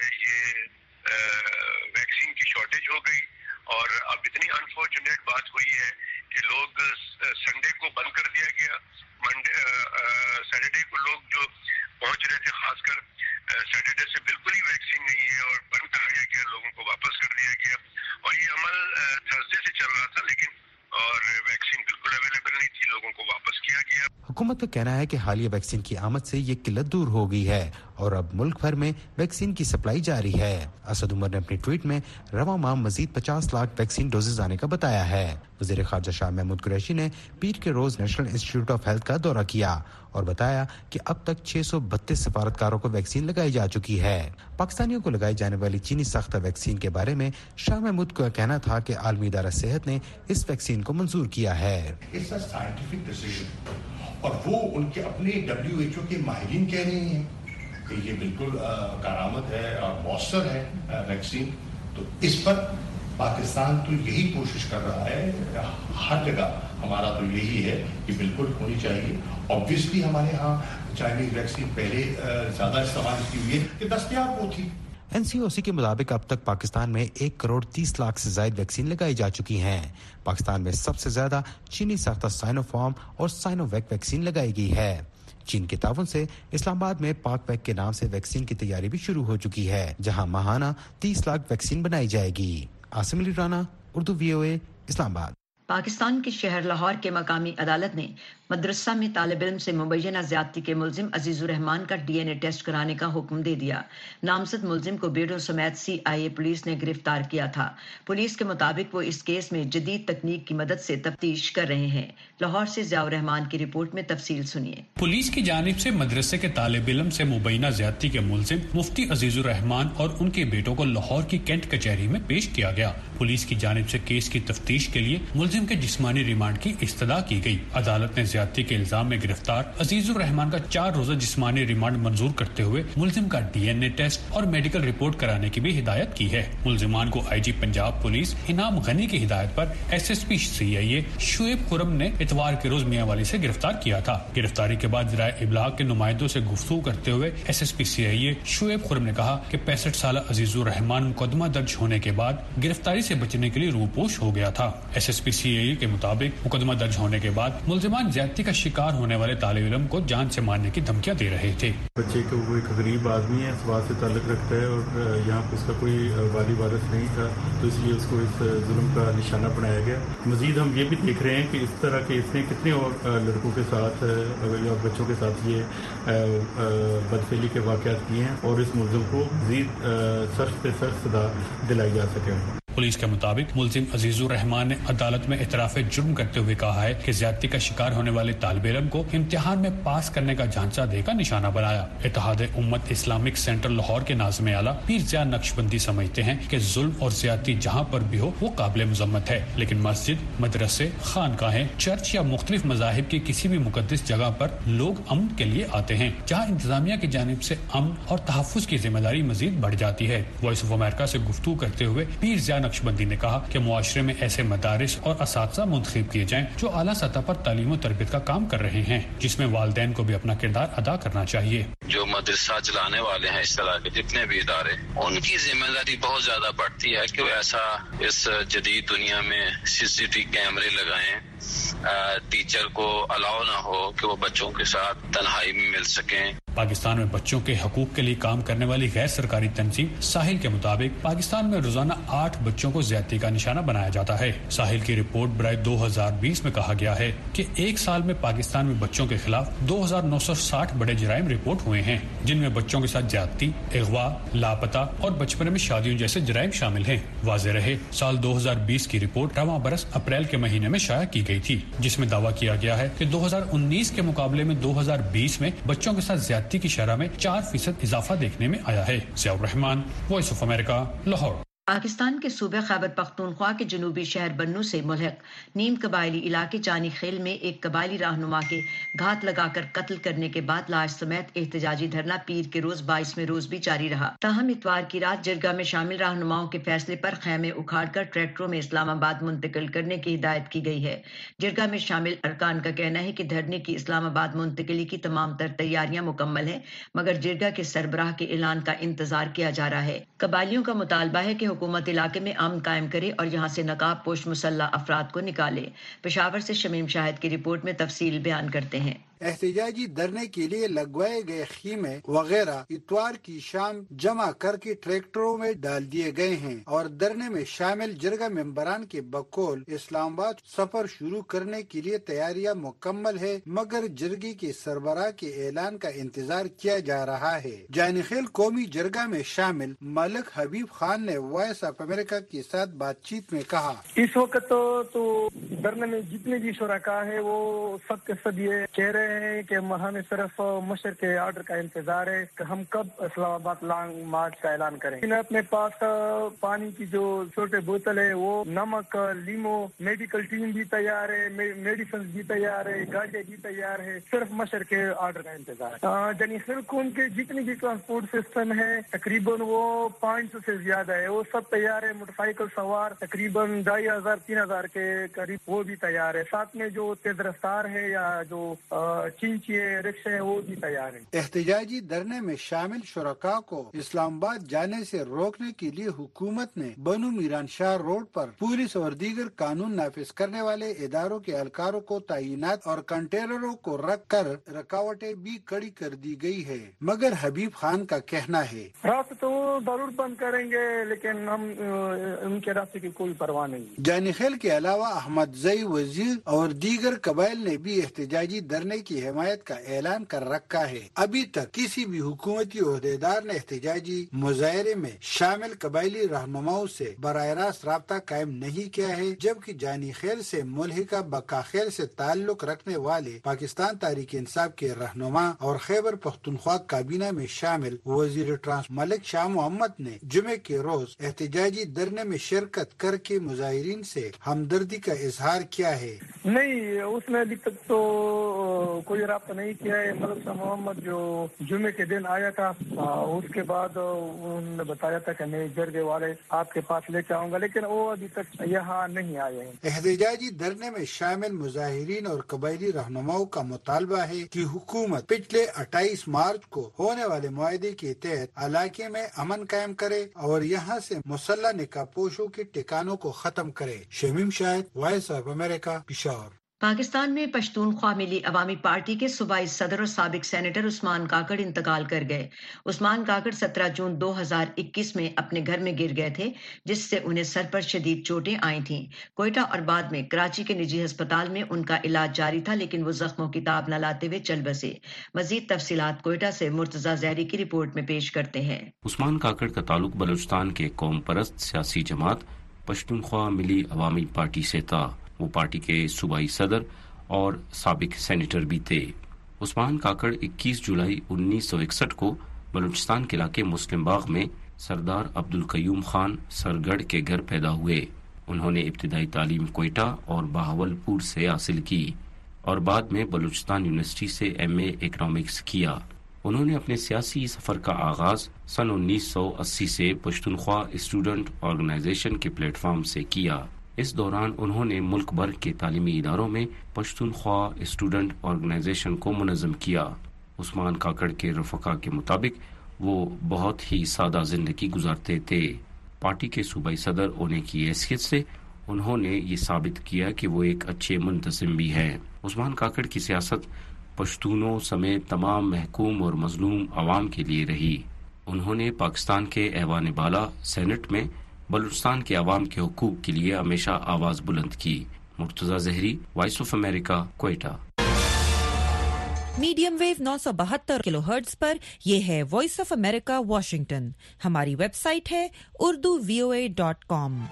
ये वैक्सीन की शॉर्टेज हो गई। और अब इतनी अनफॉर्चुनेट बात हुई है कि लोग संडे को बंद कर दिया गया, मंडे सैटरडे को लोग जो पहुंच रहे थे, खासकर सैटरडे से बिल्कुल ही वैक्सीन नहीं है और बंद कर दिया गया, लोगों को वापस कर दिया गया। और ये अमल थर्सडे से चल रहा था, लेकिन और वैक्सीन बिल्कुल अवेलेबल नहीं थी, लोगों को वापस किया गया। हुकूमत का कहना है कि हालिया वैक्सीन की आमद से ये किल्लत दूर हो गई है और अब मुल्क भर में वैक्सीन की सप्लाई जारी है। असद उमर ने अपनी ट्वीट में रवा माह मजीद पचास लाख वैक्सीन डोजेज आने का बताया है। वज़ीर ख़ारजा शाह महमूद कुरैशी ने पीर के रोज नेशनल इंस्टीट्यूट ऑफ हेल्थ का दौरा किया और बताया कि अब तक छह सौ बत्तीस सफारतकारों को वैक्सीन लगाई जा चुकी है। पाकिस्तानियों को लगाई जाने वाली चीनी साख्ता वैक्सीन के बारे में शाह महमूद का कहना था कि आलमी इदारा सेहत ने इस वैक्सीन को मंजूर किया है। और वो उनके अपने डब्ल्यू एच ओ के माहिरीन कह रहे हैं कि ये बिल्कुल करामत है और मौसर है वैक्सीन। तो इस पर पाकिस्तान तो यही कोशिश कर रहा है, हर जगह हमारा तो यही है कि बिल्कुल होनी चाहिए। ऑब्वियसली हमारे यहाँ चाइनीज वैक्सीन पहले ज्यादा इस्तेमाल की हुई है कि दस्तयाब वो थी। एनसीओसी के मुताबिक अब तक पाकिस्तान में एक करोड़ तीस लाख से ज्यादा वैक्सीन लगाई जा चुकी हैं। पाकिस्तान में सबसे ज्यादा चीनी साख्ता साइनोफार्म और साइनोवैक वैक्सीन लगाई गई है। चीन के ताउन से इस्लामाबाद में पाक वैक के नाम से वैक्सीन की तैयारी भी शुरू हो चुकी है, जहां माहाना तीस लाख वैक्सीन बनाई जाएगी। आसिम अली राना, उर्दू वीओए, इस्लामाबाद। पाकिस्तान के शहर लाहौर के मकामी अदालत ने मदरसा में तालिब इल्म से मुबैना ज्यादती के मुलजिम अजीजुर रहमान का डीएनए टेस्ट कराने का हुक्म दे दिया। नामजद मुलजिम को बेटों समेत सीआईए पुलिस ने गिरफ्तार किया था। पुलिस के मुताबिक वो इस केस में जदीद तकनीक की मदद से तफ्तीश कर रहे हैं। लाहौर से ज़ियाउर रहमान की रिपोर्ट में तफसील सुनिए। पुलिस की जानिब से मदरसे के तालिब इल्म से मुबैना ज्यादती के मुलजिम मुफ्ती अजीजुर रहमान और उनके बेटों को लाहौर की कैंट कचहरी में पेश किया गया। पुलिस की जानिब से केस की तफ्तीश के लिए मुलजिम के जिस्मानी रिमांड की इस्तदा की गई। अदालत ने ज्यादती के इल्जाम में गिरफ्तार अजीजुर रहमान का चार रोजा जिस्मानी रिमांड मंजूर करते हुए मुलजिम का डीएनए टेस्ट और मेडिकल रिपोर्ट कराने की भी हिदायत की है। मुलजिमान को आईजी पंजाब पुलिस इनाम गनी की हिदायत पर एसएसपी सीआईए शुएब खुरम ने इतवार के रोज मियांवाली से गिरफ्तार किया था। गिरफ्तारी के बाद ज़राए इब्लाग के नुमाइंदों से गुफ्तगू करते हुए एसएसपी सीआईए शुएब खुरम ने कहा कि पैंसठ साल अजीजुर रहमान मुकदमा दर्ज होने के बाद गिरफ्तारी से बचने के लिए रूपोश हो गया था। एसएसपी सीआईए के मुताबिक मुकदमा दर्ज होने के बाद मुलजिमान ज्यादती का शिकार होने वाले तालिब इल्म को जान से मारने की धमकियां दे रहे थे। बच्चे को वो एक गरीब आदमी है, स्वास्थ्य से ताल्लुक रखता है और यहाँ पे उसका कोई वाली वारिस नहीं था, तो इसलिए उसको इस जुल्म का निशाना बनाया गया। मजीद हम ये भी देख रहे हैं कि इस तरह के इसने कितने और लड़कों के साथ या बच्चों के साथ ये बदफेली के वाक़यात किए हैं और इस मुलजिम को मजीद सख्त से सख्त सजा दिलाई जा सके। पुलिस के मुताबिक मुलजिम अजीजुर रहमान ने अदालत में इतराफ जुर्म करते हुए कहा है कि ज्यादती का शिकार होने वाले तालिब इल्म को इम्तिहान में पास करने का झांसा देकर निशाना बनाया। इत्तेहाद उम्मत इस्लामिक सेंटर लाहौर के नाज़िम आला पीर ज़िया नक्शबंदी समझते हैं कि जुल्म और ज्यादती जहाँ पर भी हो वो काबिल मजम्मत है, लेकिन मस्जिद, मदरसे, खानकाहें, चर्च या मुख्तलिफ मज़ाहिब की किसी भी मुकद्दस जगह पर लोग अमन के लिए आते हैं, जहाँ इंतजामिया की जानिब से अमन और तहफ़्फ़ुज़ की जिम्मेदारी मजीद बढ़ जाती है। वॉइस ऑफ अमेरिका से गुफ्तगू करते हुए पीर ज़िया नक्शबंदी ने कहा कि मुआशरे में ऐसे मदारिस और असातिज़ा मुंतखब किए जाएं जो आला सतह पर तालीम और तरबियत का काम कर रहे हैं, जिसमें वालिदैन को भी अपना किरदार अदा करना चाहिए। जो मदरसा चलाने वाले हैं, इस तरह के जितने भी इदारे, उनकी जिम्मेदारी बहुत ज्यादा बढ़ती है कि वो ऐसा इस जदीद दुनिया में सीसीटीवी कैमरे लगाएं, टीचर को अलाउ ना हो कि वो बच्चों के साथ तन्हाई में मिल सकें। पाकिस्तान में बच्चों के हकूक के लिए काम करने वाली गैर सरकारी तंजीम साहिल के मुताबिक पाकिस्तान में रोजाना आठ बच्चों को ज्यादती का निशाना बनाया जाता है। साहिल की रिपोर्ट बराए दो हजार बीस में कहा गया है कि एक साल में पाकिस्तान में बच्चों के खिलाफ दो हजार नौ सौ साठ बड़े जराइम रिपोर्ट हुए हैं, जिनमें बच्चों के साथ ज्यादती, अगवा, लापता और बचपन में शादियों जैसे जराइम शामिल हैं। वाज़ेह रहे, साल दो हजार बीस की रिपोर्ट रवां बरस अप्रैल के महीने में शाया की गई थी, जिसमें दावा किया गया है कि दो हजार उन्नीस के मुकाबले में दो हजार बीस में बच्चों के साथ ज्यादती की शरह में चार फीसद इजाफा देखने में आया है। Ziaur Rahman, voice of America, Lahore. Pakistan के सूबे खैबर पख्तूनख्वा के जनूबी शहर बन्नू से मुल्हिक नीम कबायली इलाके जानी खेल में एक कबायली रहनुमा के घात लगाकर कत्ल करने के बाद लाश समेत एहतजाजी धरना पीर के रोज बाईसवें रोज भी जारी रहा। ताहम इतवार की रात जिरगा में शामिल रहनुमाओं के फैसले पर खैमे उखाड़कर ट्रैक्टरों में इस्लामाबाद मुंतकिल करने की हिदायत की गई है। जिरगा में शामिल अरकान का कहना है कि धरने की इस्लामाबाद मुंतकिली की तमाम तर तैयारियां मुकम्मल है, मगर जिरगा के सरबराह के ऐलान का इंतजार किया जा रहा है। कबायलियों का मुतालबा है कि हुकूमत इलाके में अमन कायम करे और यहाँ से नकाब पोश मुसल्ला अफराद को निकाले। पेशावर से शमीम शाहिद की रिपोर्ट में तफसील बयान करते हैं। एहतजाजी धरने के लिए लगवाए गए खीमे वगैरह इतवार की शाम जमा करके ट्रैक्टरों में डाल दिए गए हैं और धरने में शामिल जिरगा मेंबरान के बकौल इस्लामाबाद सफर शुरू करने के लिए तैयारियां मुकम्मल है, मगर जिरगी के सरबराह के ऐलान का इंतजार किया जा रहा है। जानिखेल कौमी जिरगा में शामिल मलिक हबीब खान ने वॉइस ऑफ अमेरिका के साथ बातचीत में कहा, इस वक्त तो, तो धरने में जितने भी शुरका है वो सब के सब ये कह रहे हैं कि हमें सिर्फ मशर के ऑर्डर का इंतजार है कि हम कब इस्लामाबाद लॉन्ग मार्च का ऐलान करें। अपने पास पानी की जो छोटे बोतल है, वो नमक, लीमो, मेडिकल टीम भी तैयार है, मेडिसिन भी तैयार है, गाड़ियाँ भी तैयार है, सिर्फ मशर के ऑर्डर का इंतजार है। जनीखिल कौम के जितनी भी ट्रांसपोर्ट सिस्टम है तकरीबन वो पाँच सौ से ज्यादा है, वो सब तैयार है। मोटरसाइकिल सवार तकरीबन ढाई हजार तीन हजार के करीब वो भी तैयार है। साथ में जो तेज रफ्तार है या जो चिंचिए रिक्शे वो भी तैयार है। एहतजाजी धरने में शामिल शुरका को इस्लामाबाद जाने से रोकने के लिए हुकूमत ने बनु मीरान शाह रोड पर पुलिस और दीगर कानून नाफिज करने वाले इदारों के एहलकारों को तैनात और कंटेनरों को रख कर रुकावटें भी कड़ी कर दी गई है, मगर हबीब खान का कहना है, रास्ते तो जरूर बंद करेंगे लेकिन हम उनके रास्ते की कोई परवाह नहीं। जानिखेल के अलावा अहमद जई वजीर और दीगर कबाइल ने भी एहतजाजी धरने की हिमायत का ऐलान कर रखा है। अभी तक किसी भी हुकूमती ओहदेदार ने एहतजाजी मुजाहरे में शामिल कबायली रहनुमाओं से बराह रास्त राब्ता कायम नहीं किया है, जबकि जानी खेल से मुल्हिका बकाखेल से ताल्लुक रखने वाले पाकिस्तान तहरीक इंसाफ के रहनुमा और खैबर पख्तूनख्वा काबीना में शामिल वजीर ट्रांस मलिक शाह मोहम्मद ने जुमे के रोज एहतजाजी धरने में शिरकत करके मुजाहिरीन से हमदर्दी का इजहार किया है। नहीं, उसमें अभी तक तो कोई राब्ता नहीं किया है। मलिक शाह मोहम्मद जो जुमे के दिन आया था, उसके बाद उन्होंने बताया था कि मैं जरगे वाले आपके पास लेके आऊंगा, लेकिन वो अभी तक यहाँ नहीं आए हैं। एहतजाजी धरने में शामिल मुजाहिरीन और कबायली रहनुमाओं का मुतालबा है कि हुकूमत पिछले अट्ठाईस मार्च को होने वाले मुआहदे के तहत इलाके में अमन कायम करे और यहाँ से मुसल्ला निकाहपोशों के ठिकानों को खत्म करे। Shamim Shahid, voice of America, Peshawar. Pakistan में पश्तूनख्वा मिली अवामी पार्टी के सूबाई सदर और साबिक सेनेटर उस्मान काकड़ इंतकाल कर गए। उस्मान काकड़ सत्रह जून दो हजार इक्कीस में अपने घर में गिर गए थे, जिससे उन्हें सर पर शदीद चोटें आई थीं। कोयटा और बाद में कराची के निजी अस्पताल में उनका इलाज जारी था, लेकिन वो जख्मों की ताब न लाते हुए चल बसे। मजीद तफसीलात कोयटा से मुर्तजा जहरी की रिपोर्ट में पेश करते हैं। उस्मान काकड़ का ताल्लुक बलूचिस्तान के कौम परस्त सियासी जमात پشتونخوا ملی عوامی پارٹی سے تھا۔ وہ پارٹی کے صوبائی صدر اور سابق سینیٹر بھی تھے۔ عثمان کاکڑ اکیس جولائی انیس سو اکسٹھ کو بلوچستان کے علاقے مسلم باغ میں سردار عبدالقیوم خان سرگڑھ کے گھر پیدا ہوئے۔ انہوں نے ابتدائی تعلیم کوئٹہ اور بہاول پور سے حاصل کی اور بعد میں بلوچستان یونیورسٹی سے ایم اے اکنامکس کیا۔ انہوں نے اپنے سیاسی سفر کا آغاز سن انیس سو اسی سے پشتونخوا اسٹوڈنٹ آرگنائزیشن کے پلیٹ فارم سے کیا۔ اس دوران انہوں نے ملک بھر کے تعلیمی اداروں میں پشتونخوا اسٹوڈنٹ آرگنائزیشن کو منظم کیا۔ عثمان کاکڑ کے رفقا کے مطابق وہ بہت ہی سادہ زندگی گزارتے تھے۔ پارٹی کے صوبائی صدر ہونے کی حیثیت سے انہوں نے یہ ثابت کیا کہ وہ ایک اچھے منتظم بھی ہیں۔ عثمان کاکڑ کی سیاست پشتونوں سمیت تمام محکوم اور مظلوم عوام کے لیے رہی۔ انہوں نے پاکستان کے ایوان بالا سینٹ میں بلوچستان کے عوام کے حقوق کے لیے ہمیشہ آواز بلند کی۔ Murtaza Zehri, voice of America, Quetta. Medium wave نو سو بہتر کلو ہرٹز پر یہ ہے وائس آف امریکہ واشنگٹن۔ ہماری ویب سائٹ ہے اردو وی او اے ڈاٹ کام۔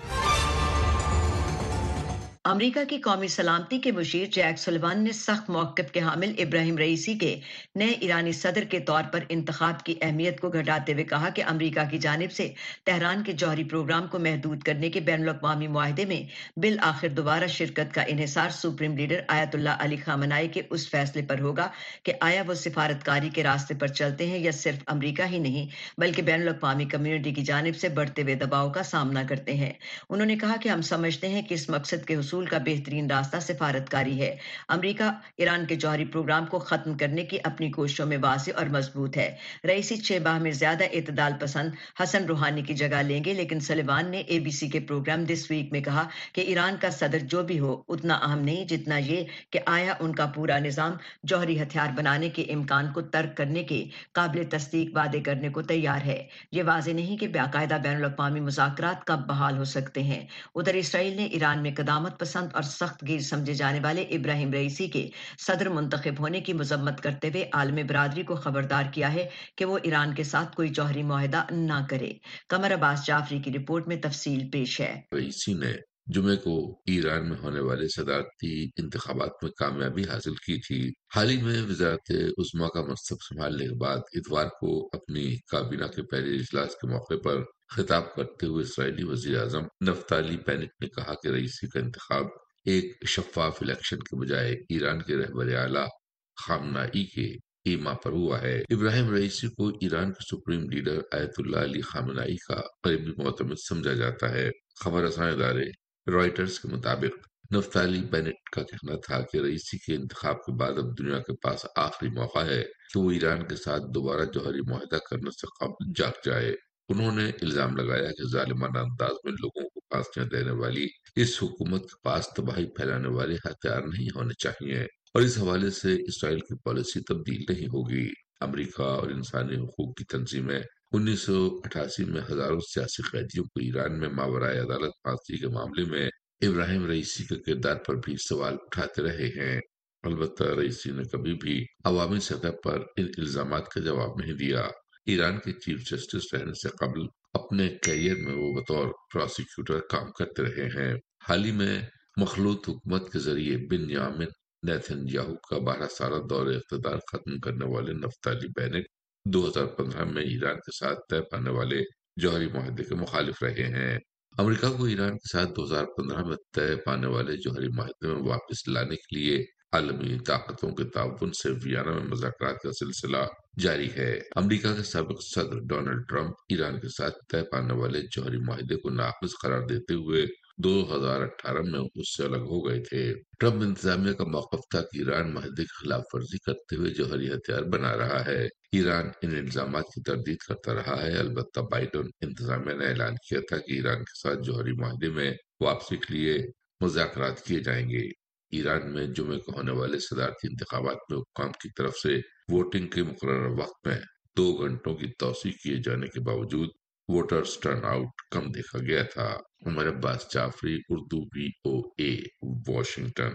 امریکہ کی قومی سلامتی کے مشیر جیک سلیوان نے سخت موقف کے حامل ابراہیم رئیسی کے نئے ایرانی صدر کے طور پر انتخاب کی اہمیت کو گھٹاتے ہوئے کہا کہ امریکہ کی جانب سے تہران کے جوہری پروگرام کو محدود کرنے کے بین الاقوامی معاہدے میں بالآخر دوبارہ شرکت کا انحصار سپریم لیڈر آیت اللہ علی خامنائی کے اس فیصلے پر ہوگا کہ آیا وہ سفارتکاری کے راستے پر چلتے ہیں یا صرف امریکہ ہی نہیں بلکہ بین الاقوامی کمیونٹی کی جانب سے بڑھتے ہوئے دباؤ کا سامنا کرتے ہیں۔ انہوں نے کہا کہ ہم سمجھتے ہیں کہ اس مقصد کے حصول کا بہترین راستہ سفارتکاری ہے۔ امریکہ ایران کے جوہری پروگرام کو ختم کرنے کی اپنی کوششوں میں واضح اور مضبوط ہے۔ رئیسی چھ ماہ میں زیادہ اعتدال پسند حسن روحانی کی جگہ لیں گے، لیکن سلیوان نے اے بی سی کے پروگرام دس ویک میں کہا کہ ایران کا صدر جو بھی ہو اتنا اہم نہیں جتنا یہ کہ آیا ان کا پورا نظام جوہری ہتھیار بنانے کے امکان کو ترک کرنے کے قابل تصدیق وعدے کرنے کو تیار ہے۔ یہ واضح نہیں کہ باقاعدہ بین الاقوامی مذاکرات کب بحال ہو سکتے ہیں۔ ادھر اسرائیل نے ایران میں قدامت پسند اور سخت گیر سمجھے جانے والے ابراہیم رئیسی کے صدر منتخب ہونے کی مذمت کرتے ہوئے عالم برادری کو خبردار کیا ہے کہ وہ ایران کے ساتھ کوئی جوہری معاہدہ نہ کرے۔ قمر عباس جعفری کی رپورٹ میں تفصیل پیش ہے۔ رئیسی نے جمعے کو ایران میں ہونے والے صدارتی انتخابات میں کامیابی حاصل کی تھی۔ حال ہی میں وزارت عظمیٰ کا منصب سنبھالنے کے بعد اتوار کو اپنی کابینہ کے پہلے اجلاس کے موقع پر خطاب کرتے ہوئے اسرائیلی وزیر اعظم نفتالی بینٹ نے کہا کہ رئیسی کا انتخاب ایک شفاف الیکشن کے بجائے ایران کے رہبر اعلیٰ خامنائی کے ایما پر ہوا ہے۔ ابراہیم رئیسی کو ایران کے سپریم لیڈر آیت اللہ علی خامنائی کا قریبی معتمد سمجھا جاتا ہے۔ خبر رساں ادارے رائٹرز کے مطابق نفتالی بینٹ کا کہنا تھا کہ رئیسی کے انتخاب کے بعد اب دنیا کے پاس آخری موقع ہے کہ وہ ایران کے ساتھ دوبارہ جوہری معاہدہ کرنے سے قبل جاگ جائے۔ انہوں نے الزام لگایا کہ ظالمانہ انداز میں لوگوں کو پھانسیاں دینے والی اس حکومت کے پاس تباہی پھیلانے والے ہتھیار نہیں ہونے چاہیے اور اس حوالے سے اسرائیل کی پالیسی تبدیل نہیں ہوگی۔ امریکہ اور انسانی حقوق کی تنظیمیں انیس سو اٹھاسی میں ہزاروں سیاسی قیدیوں کو ایران میں ماورائے عدالت پھانسی کے معاملے میں ابراہیم رئیسی کے کردار پر بھی سوال اٹھاتے رہے ہیں۔ البتہ رئیسی نے کبھی بھی عوامی سطح پر ان الزامات کا جواب نہیں دیا۔ ایران کے چیف جسٹس رہنے سے قبل اپنے کیریئر میں وہ بطور پراسیکیوٹر کام کرتے رہے ہیں۔ حال ہی میں مخلوط حکومت کے ذریعے بنیامن نیتن یاہو کا بارہ سالہ دور اقتدار ختم کرنے والے نفتالی بینٹ دو ہزار پندرہ میں ایران کے ساتھ طے پانے والے جوہری معاہدے کے مخالف رہے ہیں۔ امریکہ کو ایران کے ساتھ دو ہزار پندرہ میں طے پانے والے جوہری معاہدے میں واپس لانے کے لیے عالمی طاقتوں کے تعاون سے ویانا میں مذاکرات کا سلسلہ جاری ہے۔ امریکہ کے سابق صدر ڈونلڈ ٹرمپ ایران کے ساتھ طے پانے والے جوہری معاہدے کو ناقص قرار دیتے ہوئے دو ہزار اٹھارہ میں اس سے الگ ہو گئے تھے۔ ٹرمپ انتظامیہ کا موقف تھا کہ ایران معاہدے کی خلاف ورزی کرتے ہوئے جوہری ہتھیار بنا رہا ہے۔ ایران ان الزامات کی تردید کرتا رہا ہے۔ البتہ بائیڈن انتظامیہ نے اعلان کیا تھا کہ ایران کے ساتھ جوہری معاہدے میں واپسی کے لیے مذاکرات کیے جائیں گے۔ ایران میں جمعے کو ہونے والے صدارتی انتخابات میں حکام کی طرف سے ووٹنگ کے مقررہ وقت میں دو گھنٹوں کی توسیع کیے جانے کے باوجود ووٹرز ٹرن آؤٹ کم دیکھا گیا تھا۔ Umar Abbas Jafri, Urdu V O A, Washington.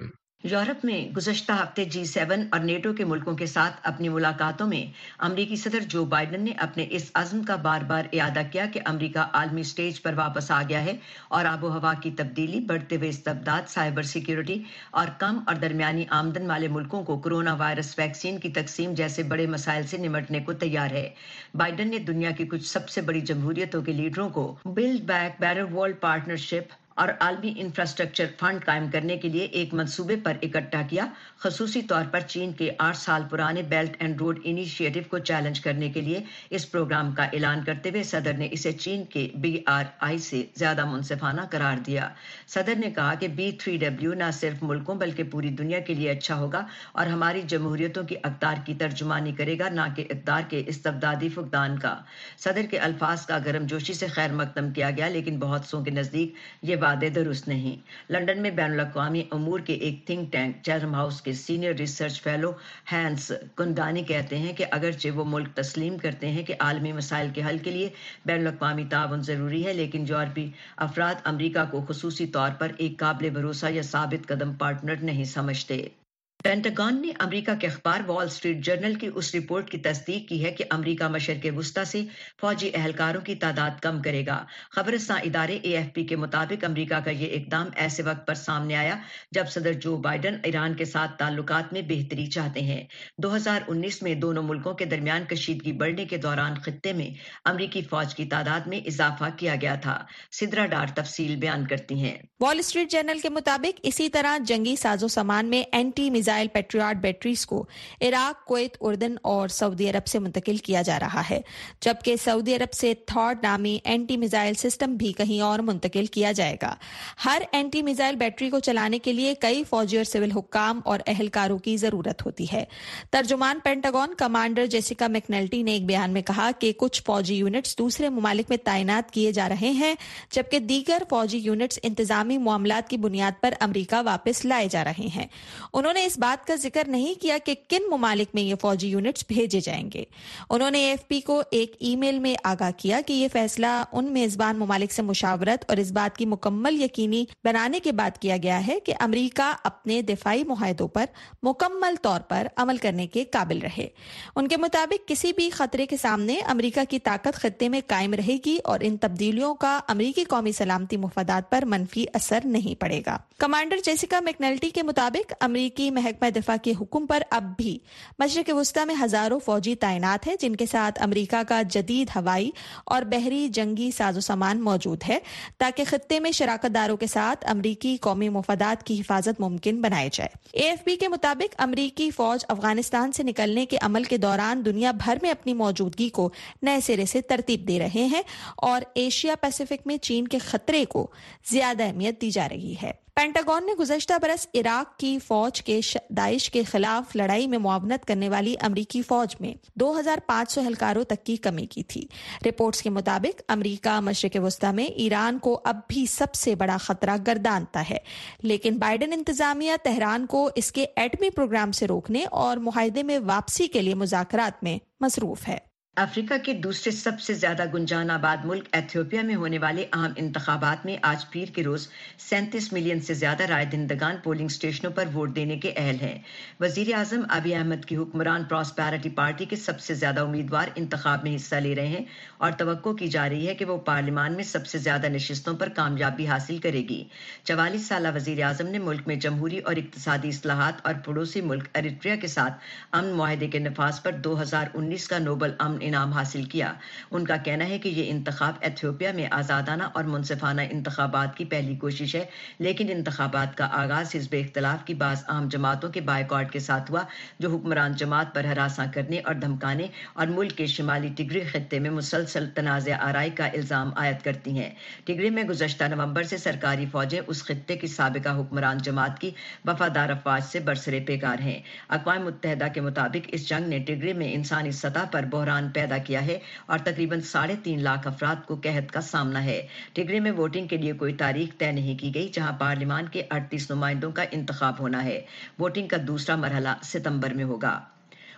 یورپ میں گزشتہ ہفتے جی سیون اور نیٹو کے ملکوں کے ساتھ اپنی ملاقاتوں میں امریکی صدر جو بائیڈن نے اپنے اس عزم کا بار بار اعادہ کیا کہ امریکہ عالمی سٹیج پر واپس آ گیا ہے اور آب و ہوا کی تبدیلی، بڑھتے ہوئے استبداد، سائبر سیکیورٹی اور کم اور درمیانی آمدن والے ملکوں کو کورونا وائرس ویکسین کی تقسیم جیسے بڑے مسائل سے نمٹنے کو تیار ہے۔ بائیڈن نے دنیا کی کچھ سب سے بڑی جمہوریتوں کے لیڈروں کو build back better world partnership اور عالمی انفراسٹرکچر فنڈ قائم کرنے کے لیے ایک منصوبے پر اکٹھا کیا، خصوصی طور پر چین کے آٹھ سال پرانے بیلٹ اینڈ روڈ انیشیٹو کو چیلنج کرنے کے لیے اس پروگرام کا اعلان کرتے ہوئے صدر نے اسے چین کے بی آر آئی سے زیادہ منصفانہ قرار دیا۔ صدر نے کہا کہ بی تھری ڈبلیو نہ صرف ملکوں بلکہ پوری دنیا کے لیے اچھا ہوگا اور ہماری جمہوریتوں کی اقدار کی ترجمانی کرے گا، نہ کہ اقدار کے استبدادی فقدان کا۔ صدر کے الفاظ کا گرم جوشی سے خیر مقدم کیا گیا، لیکن بہت سو کے نزدیک یہ وعدے درست نہیں۔ لندن میں بین الاقوامی امور کے ایک تھنک ٹینک چیتھم ہاؤس کے senior research fellow Hans Kundnani کہتے ہیں کہ اگرچہ وہ ملک تسلیم کرتے ہیں کہ عالمی مسائل کے حل کے لیے بین الاقوامی تعاون ضروری ہے، لیکن یورپی افراد امریکہ کو خصوصی طور پر ایک قابل بھروسہ یا ثابت قدم پارٹنر نہیں سمجھتے۔ پینٹاگون نے امریکہ کے اخبار وال اسٹریٹ جرنل کی اس رپورٹ کی تصدیق کی ہے کہ امریکہ مشرق وسطی سے فوجی اہلکاروں کی تعداد کم کرے گا۔ خبر رساں ادارے اے ایف پی کے مطابق امریکہ کا یہ اقدام ایسے وقت پر سامنے آیا جب صدر جو بائیڈن ایران کے ساتھ تعلقات میں بہتری چاہتے ہیں۔ دو ہزار انیس میں دونوں ملکوں کے درمیان کشیدگی بڑھنے کے دوران خطے میں امریکی فوج کی تعداد میں اضافہ کیا گیا تھا۔ سدرا ڈار تفصیل بیان کرتی ہیں۔ وال اسٹریٹ جرنل کے مطابق اسی طرح جنگی سازو سامان میں اینٹی میزائل پیٹریاٹ بیٹریز کو عراق، کویت، اردن اور سعودی عرب سے منتقل کیا جا رہا ہے، جبکہ سعودی عرب سے تھاڈ نامی اینٹی میزائل سسٹم بھی کہیں اور منتقل کیا جائے گا۔ ہر اینٹی میزائل بیٹری کو چلانے کے لیے کئی فوجی اور سول حکام اور اہلکاروں کی ضرورت ہوتی ہے۔ ترجمان پینٹاگون کمانڈر جیسیکا میکنلٹی نے ایک بیان میں کہا کہ کچھ فوجی یونٹس دوسرے ممالک میں تعینات کیے جا رہے ہیں، جبکہ دیگر فوجی یونٹس انتظامی معاملات کی بنیاد پر امریکہ واپس لائے جا رہے ہیں۔ انہوں نے اس بات کا ذکر نہیں کیا کہ کن ممالک میں یہ فوجی یونٹس بھیجے جائیں گے۔ انہوں نے اے ایف پی کو ایک ای میل میں آگاہ کیا کہ یہ فیصلہ ان میزبان ممالک سے مشاورت اور اس بات کی مکمل یقینی بنانے کے بعد کیا گیا ہے کہ امریکہ اپنے دفاعی معاہدوں پر مکمل طور پر عمل کرنے کے قابل رہے۔ ان کے مطابق کسی بھی خطرے کے سامنے امریکہ کی طاقت خطے میں قائم رہے گی اور ان تبدیلیوں کا امریکی قومی سلامتی مفادات پر منفی اثر نہیں پڑے گا۔ کمانڈر جیسیکا میکنلٹی کے مطابق امریکی محکمہ دفاع کے حکم پر اب بھی مشرق وسطی میں ہزاروں فوجی تعینات ہیں، جن کے ساتھ امریکہ کا جدید ہوائی اور بحری جنگی ساز و سامان موجود ہے، تاکہ خطے میں شراکت داروں کے ساتھ امریکی قومی مفادات کی حفاظت ممکن بنائی جائے۔ اے ایف پی کے مطابق امریکی فوج افغانستان سے نکلنے کے عمل کے دوران دنیا بھر میں اپنی موجودگی کو نئے سرے سے ترتیب دے رہے ہیں اور ایشیا پیسیفک میں چین کے خطرے کو زیادہ اہمیت دی جا رہی ہے۔ پینٹاگون نے گزشتہ برس عراق کی فوج کے داعش کے خلاف لڑائی میں معاونت کرنے والی امریکی فوج میں دو ہزار پانچ سو اہلکاروں تک کی کمی کی تھی۔ رپورٹس کے مطابق امریکہ مشرق وسطی میں ایران کو اب بھی سب سے بڑا خطرہ گردانتا ہے، لیکن بائیڈن انتظامیہ تہران کو اس کے ایٹمی پروگرام سے روکنے اور معاہدے میں واپسی کے لیے مذاکرات میں مصروف ہے۔ افریقہ کے دوسرے سب سے زیادہ گنجان آباد ملک ایتھیوپیا میں ہونے والے اہم انتخابات میں آج پیر کے روز سینتیس ملین سے زیادہ رائے دہندگان پولنگ اسٹیشنوں پر ووٹ دینے کے اہل ہیں۔ وزیر اعظم ابی احمد کی حکمران پراسپیرٹی پارٹی کے سب سے زیادہ امیدوار انتخاب میں حصہ لے رہے ہیں اور توقع کی جا رہی ہے کہ وہ پارلیمان میں سب سے زیادہ نشستوں پر کامیابی حاصل کرے گی۔ چوالیس سالہ وزیر اعظم نے ملک میں جمہوری اور اقتصادی اصلاحات اور پڑوسی ملک ایریٹریا کے ساتھ امن معاہدے کے نفاذ پر دو ہزار انیس کا نوبل امن انعام حاصل کیا۔ ان کا کہنا ہے کہ یہ انتخاب ایتھیوپیا میں آزادانہ اور منصفانہ انتخابات کی پہلی کوشش ہے، لیکن انتخابات کا آغاز حزب اختلاف کی بعض اہم جماعتوں کے بائیکاٹ کے ساتھ ہوا، جو حکمران جماعت پر ہراساں کرنے اور دھمکانے اور ملک کے شمالی ٹگرے خطے میں مسلسل تنازع آرائی کا الزام عائد کرتی ہیں۔ ٹگرے میں گزشتہ نومبر سے سرکاری فوجیں اس خطے کی سابقہ حکمران جماعت کی وفادار افواج سے برسرے پیکار ہیں۔ اقوام متحدہ کے مطابق اس جنگ نے ٹگرے میں انسانی سطح پر بحران پیدا کیا ہے اور تقریباً ساڑھے تین لاکھ افراد کو قحط کا سامنا ہے۔ ٹگرے میں ووٹنگ کے لیے کوئی تاریخ طے نہیں کی گئی، جہاں پارلیمان کے اڑتیس نمائندوں کا انتخاب ہونا ہے۔ ووٹنگ کا دوسرا مرحلہ ستمبر میں ہوگا۔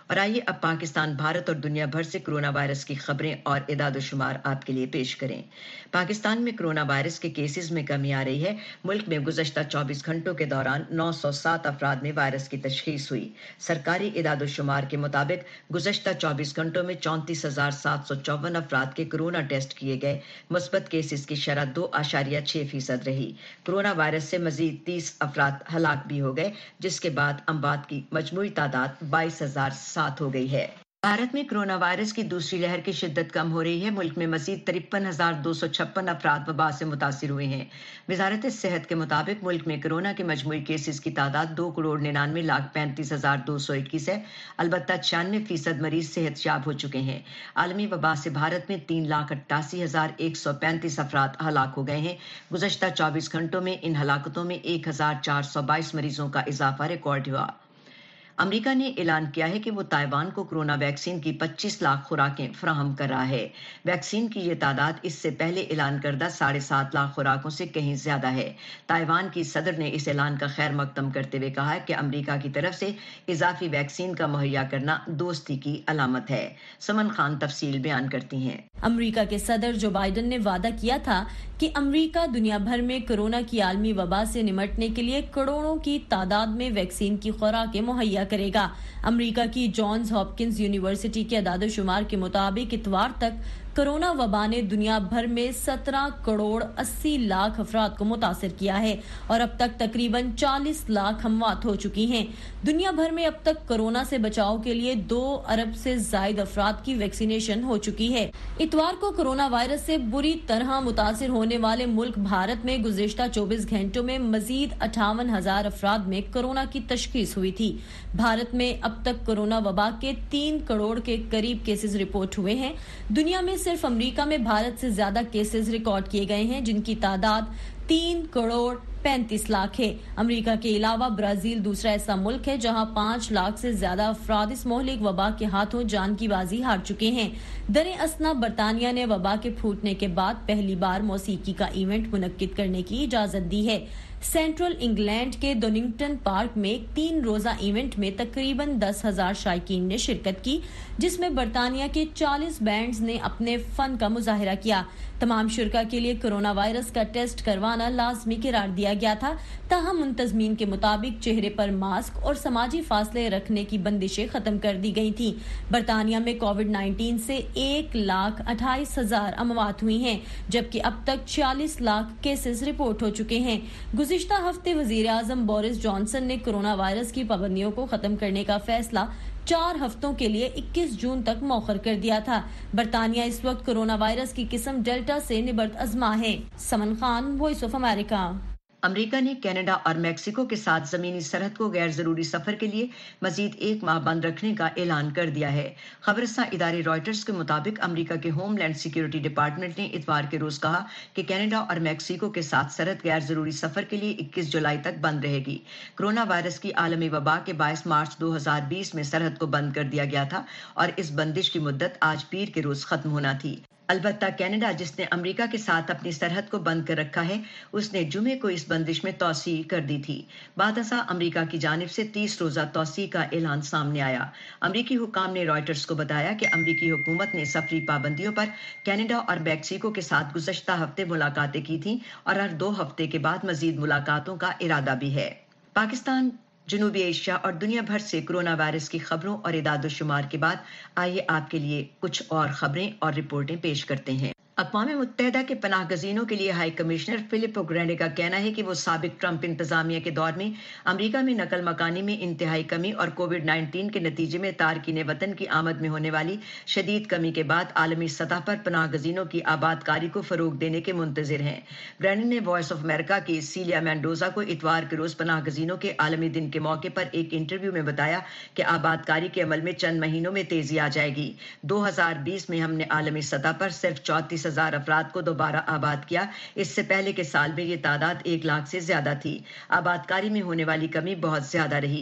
اور آئیے اب پاکستان، بھارت اور دنیا بھر سے کرونا وائرس کی خبریں اور اعداد و شمار آپ کے لیے پیش کریں۔ پاکستان میں کرونا وائرس کے کیسز میں کمی آ رہی ہے۔ ملک میں گزشتہ چوبیس گھنٹوں کے دوران نو سو سات افراد میں وائرس کی تشخیص ہوئی۔ سرکاری اعداد و شمار کے مطابق گزشتہ چوبیس گھنٹوں میں چونتیس ہزار سات سو چون افراد کے کرونا ٹیسٹ کیے گئے۔ مثبت کیسز کی شرح دو اشاریہ چھ فیصد رہی۔ کرونا وائرس سے مزید تیس افراد ہلاک بھی ہو گئے، جس کے بعد اموات کی مجموعی تعداد بائیس ہزار سات ہو گئی ہے۔ بھارت میں کرونا وائرس کی دوسری لہر کی شدت کم ہو رہی ہے۔ ملک میں مزید ترپن ہزار دو سو چھپن افراد وبا سے متاثر ہوئے ہیں۔ وزارت صحت کے مطابق ملک میں کرونا کے مجموعی کیسز کی تعداد دو کروڑ ننانوے لاکھ پینتیس ہزار دو سو اکیس ہے، البتہ چھیانوے فیصد مریض صحت یاب ہو چکے ہیں۔ عالمی وبا سے بھارت میں تین لاکھ اٹھاسی ہزار ایک سو پینتیس افراد ہلاک ہو گئے ہیں۔ گزشتہ چوبیس گھنٹوں میں ان ہلاکتوں میں ایک ہزار چار سو بائیس مریضوں کا اضافہ ریکارڈ ہوا۔ امریکہ نے اعلان کیا ہے کہ وہ تائیوان کو کرونا ویکسین کی پچیس لاکھ خوراکیں فراہم کر رہا ہے۔ ویکسین کی یہ تعداد اس سے پہلے اعلان کردہ ساڑھے سات لاکھ خوراکوں سے کہیں زیادہ ہے۔ تائیوان کی صدر نے اس اعلان کا خیر مقدم کرتے ہوئے کہا کہ امریکہ کی طرف سے اضافی ویکسین کا مہیا کرنا دوستی کی علامت ہے۔ سمن خان تفصیل بیان کرتی ہیں۔ امریکہ کے صدر جو بائیڈن نے وعدہ کیا تھا کہ امریکہ دنیا بھر میں کورونا کی عالمی وبا سے نمٹنے کے لیے کروڑوں کی تعداد میں ویکسین کی خوراکیں مہیا کرے گا۔ امریکہ کی جانز ہاپکنز یونیورسٹی کے اعداد و شمار کے مطابق اتوار تک کرونا وبا نے دنیا بھر میں سترہ کروڑ اسی لاکھ افراد کو متاثر کیا ہے اور اب تک تقریباً چالیس لاکھ اموات ہو چکی ہیں۔ دنیا بھر میں اب تک کورونا سے بچاؤ کے لیے دو ارب سے زائد افراد کی ویکسینیشن ہو چکی ہے۔ اتوار کو کورونا وائرس سے بری طرح متاثر ہونے والے ملک بھارت میں گزشتہ چوبیس گھنٹوں میں مزید اٹھاون ہزار افراد میں کورونا کی تشخیص ہوئی تھی۔ بھارت میں اب تک کورونا وبا کے تین کروڑ کے قریب کیسز رپورٹ ہوئے ہیں۔ دنیا میں صرف امریکہ میں بھارت سے زیادہ کیسز ریکارڈ کیے گئے ہیں، جن کی تعداد تین کروڑ پینتیس لاکھ ہے۔ امریکہ کے علاوہ برازیل دوسرا ایسا ملک ہے جہاں پانچ لاکھ سے زیادہ افراد اس مہلک وبا کے ہاتھوں جان کی بازی ہار چکے ہیں۔ در اثنا برطانیہ نے وبا کے پھوٹنے کے بعد پہلی بار موسیقی کا ایونٹ منعقد کرنے کی اجازت دی ہے۔ سینٹرل انگلینڈ کے ڈوننگٹن پارک میں ایک تین روزہ ایونٹ میں تقریباً دس ہزار شائقین نے شرکت کی، جس میں برطانیہ کے چالیس بینڈز نے اپنے فن کا مظاہرہ کیا۔ تمام شرکا کے لیے کورونا وائرس کا ٹیسٹ کروانا لازمی قرار دیا گیا تھا، تاہم منتظمین کے مطابق چہرے پر ماسک اور سماجی فاصلے رکھنے کی بندشیں ختم کر دی گئی تھیں۔ برطانیہ میں کووڈ نائنٹین سے ایک لاکھ اٹھائیس ہزار اموات ہوئی ہیں، جبکہ اب تک چھیالیس لاکھ کیسز رپورٹ ہو چکے ہیں۔ گزشتہ ہفتے وزیر اعظم بورس جانسن نے کورونا وائرس کی پابندیوں کو ختم کرنے کا فیصلہ چار ہفتوں کے لیے اکیس جون تک مؤخر کر دیا تھا۔ برطانیہ اس وقت کورونا وائرس کی قسم ڈیلٹا سے نبرد ازما ہے۔ Saman Khan, voice of America. امریکہ نے کینیڈا اور میکسیکو کے ساتھ زمینی سرحد کو غیر ضروری سفر کے لیے مزید ایک ماہ بند رکھنے کا اعلان کر دیا ہے۔ خبر رساں ادارے رائٹرز کے مطابق امریکہ کے ہوم لینڈ سیکیورٹی ڈپارٹمنٹ نے اتوار کے روز کہا کہ کینیڈا اور میکسیکو کے ساتھ سرحد غیر ضروری سفر کے لیے اکیس جولائی تک بند رہے گی۔ کورونا وائرس کی عالمی وبا کے باعث مارچ دو ہزار بیس میں سرحد کو بند کر دیا گیا تھا اور اس بندش کی مدت آج پیر کے روز ختم ہونا تھی۔ البتہ کینیڈا، جس نے امریکہ کے ساتھ اپنی سرحد کو بند کر رکھا ہے، اس نے جمعے کو اس بندش میں توسیع کر دی تھی۔ بعد ازاں امریکہ کی جانب سے تیس روزہ توسیع کا اعلان سامنے آیا۔ امریکی حکام نے رائٹرز کو بتایا کہ امریکی حکومت نے سفری پابندیوں پر کینیڈا اور میکسیکو کے ساتھ گزشتہ ہفتے ملاقاتیں کی تھیں اور ہر دو ہفتے کے بعد مزید ملاقاتوں کا ارادہ بھی ہے۔ پاکستان، جنوبی ایشیا اور دنیا بھر سے کرونا وائرس کی خبروں اور اعداد و شمار کے بعد آئیے آپ کے لیے کچھ اور خبریں اور رپورٹیں پیش کرتے ہیں۔ اقوام متحدہ کے پناہ گزینوں کے لیے ہائی کمشنر فلپو گرینڈی کا کہنا ہے کہ وہ سابق ٹرمپ انتظامیہ کے دور میں امریکہ میں نقل مکانی میں انتہائی کمی اور کووڈ نائنٹین کے نتیجے میں تارکین وطن کی آمد میں ہونے والی شدید کمی کے بعد عالمی سطح پر پناہ گزینوں کی آباد کاری کو فروغ دینے کے منتظر ہیں۔ گرینڈی نے وائس آف امریکہ کی سیلیا مینڈوزا کو اتوار کے روز پناہ گزینوں کے عالمی دن کے موقع پر ایک انٹرویو میں بتایا کہ آباد کاری کے عمل میں چند مہینوں میں تیزی آ جائے گی۔ دو ہزار بیس میں ہم نے عالمی سطح پر صرف چونتیس ہزار افراد کو دوبارہ آباد کیا۔ اس سے پہلے کے سال میں یہ تعداد ایک لاکھ سے زیادہ تھی۔ آباد کاری میں ہونے والی کمی بہت زیادہ رہی۔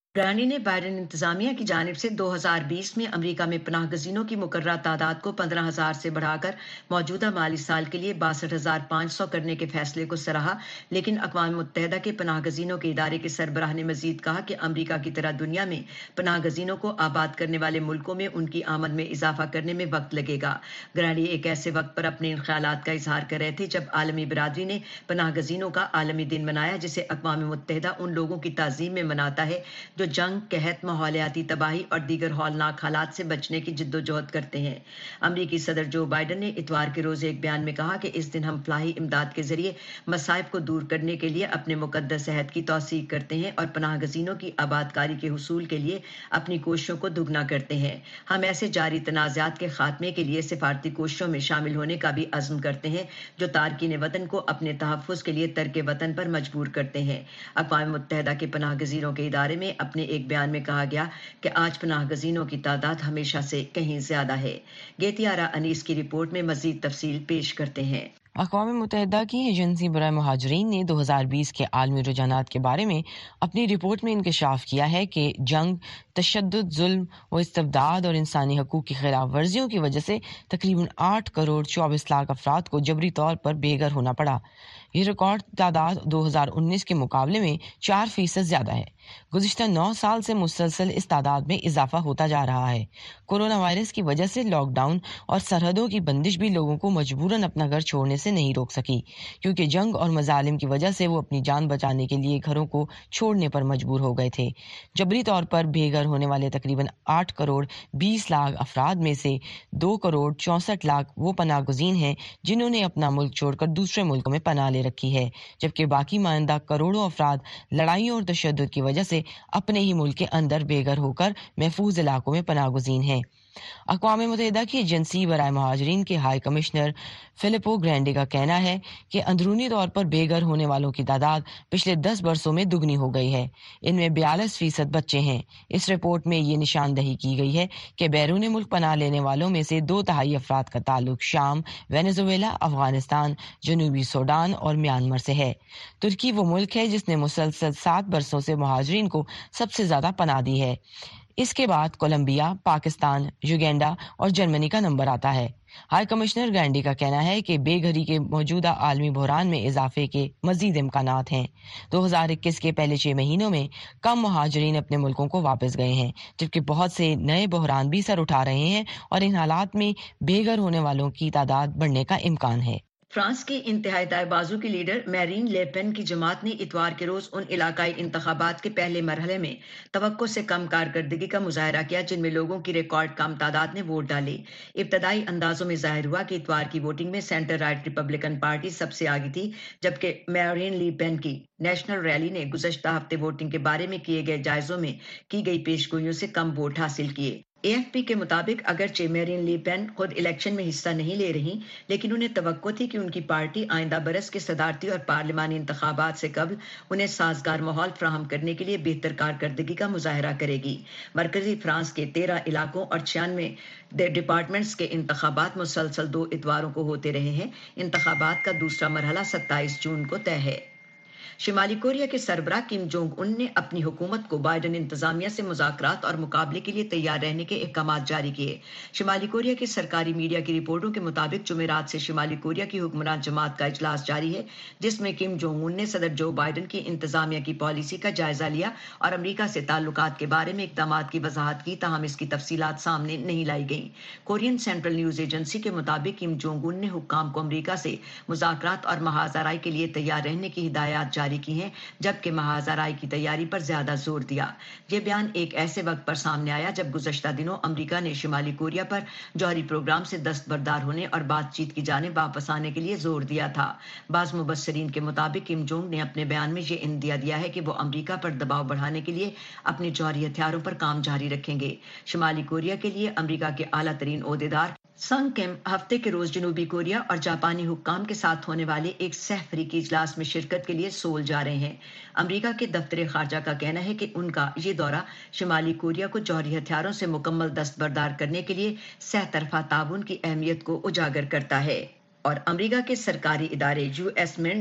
گرانی نے بائیڈن انتظامیہ کی جانب سے دو ہزار بیس میں امریکہ میں پناہ گزینوں کی مقررہ تعداد کو پندرہ ہزار سے بڑھا کر موجودہ مالی سال کے لیے باسٹھ ہزار پانچ سو کرنے کے فیصلے کو سراہا، لیکن اقوام متحدہ کے پناہ گزینوں کے ادارے کے سربراہ نے مزید کہا کہ امریکہ کی طرح دنیا میں پناہ گزینوں کو آباد کرنے والے ملکوں میں ان کی آمد میں اضافہ کرنے میں وقت لگے گا۔ گرانی ایک ایسے وقت پر اپنے ان خیالات کا اظہار کر رہے تھے جب عالمی برادری نے پناہ گزینوں کا عالمی دن منایا، جسے اقوام متحدہ ان لوگوں کی تعظیم میں مناتا ہے جو جنگ، قحط، ماحولیاتی تباہی اور دیگر ہولناک حالات سے بچنے کی جد و جہد کرتے ہیں۔ امریکی صدر جو بائیڈن نے اتوار کے روز ایک بیان میں کہا کہ اس دن ہم فلاحی امداد کے ذریعے مصائب کو دور کرنے کے لیے اپنے مقدس عہد کی توثیق کرتے ہیں اور پناہ گزینوں کی آباد کاری کے حصول کے لیے اپنی کوششوں کو دگنا کرتے ہیں۔ ہم ایسے جاری تنازعات کے خاتمے کے لیے سفارتی کوششوں میں شامل ہونے کا بھی عزم کرتے ہیں جو تارکین وطن کو اپنے تحفظ کے لیے ترک وطن پر مجبور کرتے ہیں۔ اقوام متحدہ کے پناہ گزینوں کے ادارے میں اپنے ایک بیان میں کہا گیا کہ آج پناہ گزینوں کی تعداد ہمیشہ سے کہیں زیادہ ہے۔ گیتیارا انیس کی رپورٹ میں مزید تفصیل پیش کرتے ہیں۔ اقوام متحدہ کی ایجنسی برائے مہاجرین نے دو ہزار بیس کے عالمی رجحانات کے بارے میں اپنی رپورٹ میں انکشاف کیا ہے کہ جنگ، تشدد، ظلم و استبداد اور انسانی حقوق کی خلاف ورزیوں کی وجہ سے تقریباً آٹھ کروڑ چوبیس لاکھ افراد کو جبری طور پر بے گھر ہونا پڑا۔ یہ ریکارڈ تعداد دو ہزار انیس کے مقابلے میں چار فیصد زیادہ ہے۔ گزشتہ نو سال سے مسلسل اس تعداد میں اضافہ ہوتا جا رہا ہے۔ کورونا وائرس کی وجہ سے لاک ڈاؤن اور سرحدوں کی بندش بھی لوگوں کو مجبوراً اپنا گھر چھوڑنے سے نہیں روک سکی، کیونکہ جنگ اور مظالم کی وجہ سے وہ اپنی جان بچانے کے لیے گھروں کو چھوڑنے پر مجبور ہو گئے تھے۔ جبری طور پر بے گھر ہونے والے تقریباً آٹھ کروڑ بیس لاکھ افراد میں سے دو کروڑ چونسٹھ لاکھ وہ پناہ گزین ہیں جنہوں نے اپنا ملک چھوڑ کر دوسرے ملک میں پناہ لے رکھی ہے، جبکہ باقی ماندہ کروڑوں افراد لڑائیوں اور تشدد کی وجہ سے اپنے ہی ملک کے اندر بے گھر ہو کر محفوظ علاقوں میں پناہ گزین ہیں۔ اقوام متحدہ کی ایجنسی برائے مہاجرین کے ہائی کمشنر فلپو گرینڈی کا کہنا ہے کہ اندرونی طور پر بے گھر ہونے والوں کی تعداد پچھلے دس برسوں میں دگنی ہو گئی ہے۔ ان میں بیالیس فیصد بچے ہیں۔ اس رپورٹ میں یہ نشاندہی کی گئی ہے کہ بیرون ملک پناہ لینے والوں میں سے دو تہائی افراد کا تعلق شام، وینزویلا، افغانستان، جنوبی سوڈان اور میانمار سے ہے۔ ترکی وہ ملک ہے جس نے مسلسل سات برسوں سے مہاجرین کو سب سے زیادہ پناہ دی ہے۔ اس کے بعد کولمبیا، پاکستان، یوگینڈا اور جرمنی کا نمبر آتا ہے۔ ہائی کمشنر گینڈی کا کہنا ہے کہ بے گھری کے موجودہ عالمی بحران میں اضافے کے مزید امکانات ہیں۔ دو ہزار اکیس کے پہلے چھ مہینوں میں کم مہاجرین اپنے ملکوں کو واپس گئے ہیں، جبکہ بہت سے نئے بحران بھی سر اٹھا رہے ہیں اور ان حالات میں بے گھر ہونے والوں کی تعداد بڑھنے کا امکان ہے۔ فرانس کی انتہائی دائیں بازو کی لیڈر میرین لے پین کی جماعت نے اتوار کے روز ان علاقائی انتخابات کے پہلے مرحلے میں توقع سے کم کارکردگی کا مظاہرہ کیا جن میں لوگوں کی ریکارڈ کم تعداد نے ووٹ ڈالے۔ ابتدائی اندازوں میں ظاہر ہوا کہ اتوار کی ووٹنگ میں سینٹر رائٹ ریپبلکن پارٹی سب سے آگے تھی، جبکہ میرین لے پین کی نیشنل ریلی نے گزشتہ ہفتے ووٹنگ کے بارے میں کیے گئے جائزوں میں کی گئی پیش گوئیوں سے کم ووٹ حاصل کیے۔ اے ایف پی کے مطابق اگرچہ میرین لے پین خود الیکشن میں حصہ نہیں لے رہی، لیکن انہیں توقع تھی کہ ان کی پارٹی آئندہ برس کے صدارتی اور پارلیمانی انتخابات سے قبل انہیں سازگار ماحول فراہم کرنے کے لیے بہتر کارکردگی کا مظاہرہ کرے گی۔ مرکزی فرانس کے تیرہ علاقوں اور چھیانوے ڈپارٹمنٹس کے انتخابات مسلسل دو اتواروں کو ہوتے رہے ہیں۔ انتخابات کا دوسرا مرحلہ ستائیس جون کو طے ہے۔ شمالی کوریا کے سربراہ کم جونگ ان نے اپنی حکومت کو بائیڈن انتظامیہ سے مذاکرات اور مقابلے کے لیے تیار رہنے کے احکامات جاری کیے۔ شمالی کوریا کے سرکاری میڈیا کی رپورٹوں کے مطابق جمعرات سے شمالی کوریا کی حکمران جماعت کا اجلاس جاری ہے، جس میں کم جونگ ان نے صدر جو بائیڈن کی انتظامیہ کی پالیسی کا جائزہ لیا اور امریکہ سے تعلقات کے بارے میں اقدامات کی وضاحت کی، تاہم اس کی تفصیلات سامنے نہیں لائی گئیں۔ کورین سینٹرل نیوز ایجنسی کے مطابق کم جونگ ان نے حکام کو امریکہ سے مذاکرات اور محاذ آرائی کے لیے تیار رہنے کی ہدایات جاری کی ہیں، جبکہ محاذ آرائی کی تیاری پر زیادہ زور دیا۔ یہ بیان ایک ایسے وقت پر سامنے آیا جب گزشتہ دنوں امریکہ نے شمالی کوریا پر جوہری پروگرام سے دستبردار ہونے اور بات چیت کی جانب واپس آنے کے لیے زور دیا تھا۔ بعض مبصرین کے مطابق کم جونگ نے اپنے بیان میں یہ اندیا دیا ہے کہ وہ امریکہ پر دباؤ بڑھانے کے لیے اپنے جوہری ہتھیاروں پر کام جاری رکھیں گے۔ شمالی کوریا کے لیے امریکہ کے اعلیٰ ترین عہدیدار سنگ کم ہفتے کے روز جنوبی کوریا اور جاپانی حکام کے ساتھ ہونے والے ایک سہ فریقی اجلاس میں شرکت کے لیے سول جا رہے ہیں۔ امریکہ کے دفتر خارجہ کا کہنا ہے کہ ان کا یہ دورہ شمالی کوریا کو جوہری ہتھیاروں سے مکمل دستبردار کرنے کے لیے سہ طرفہ تعاون کی اہمیت کو اجاگر کرتا ہے۔ اور امریکہ کے سرکاری ادارے یو ایس منٹ نے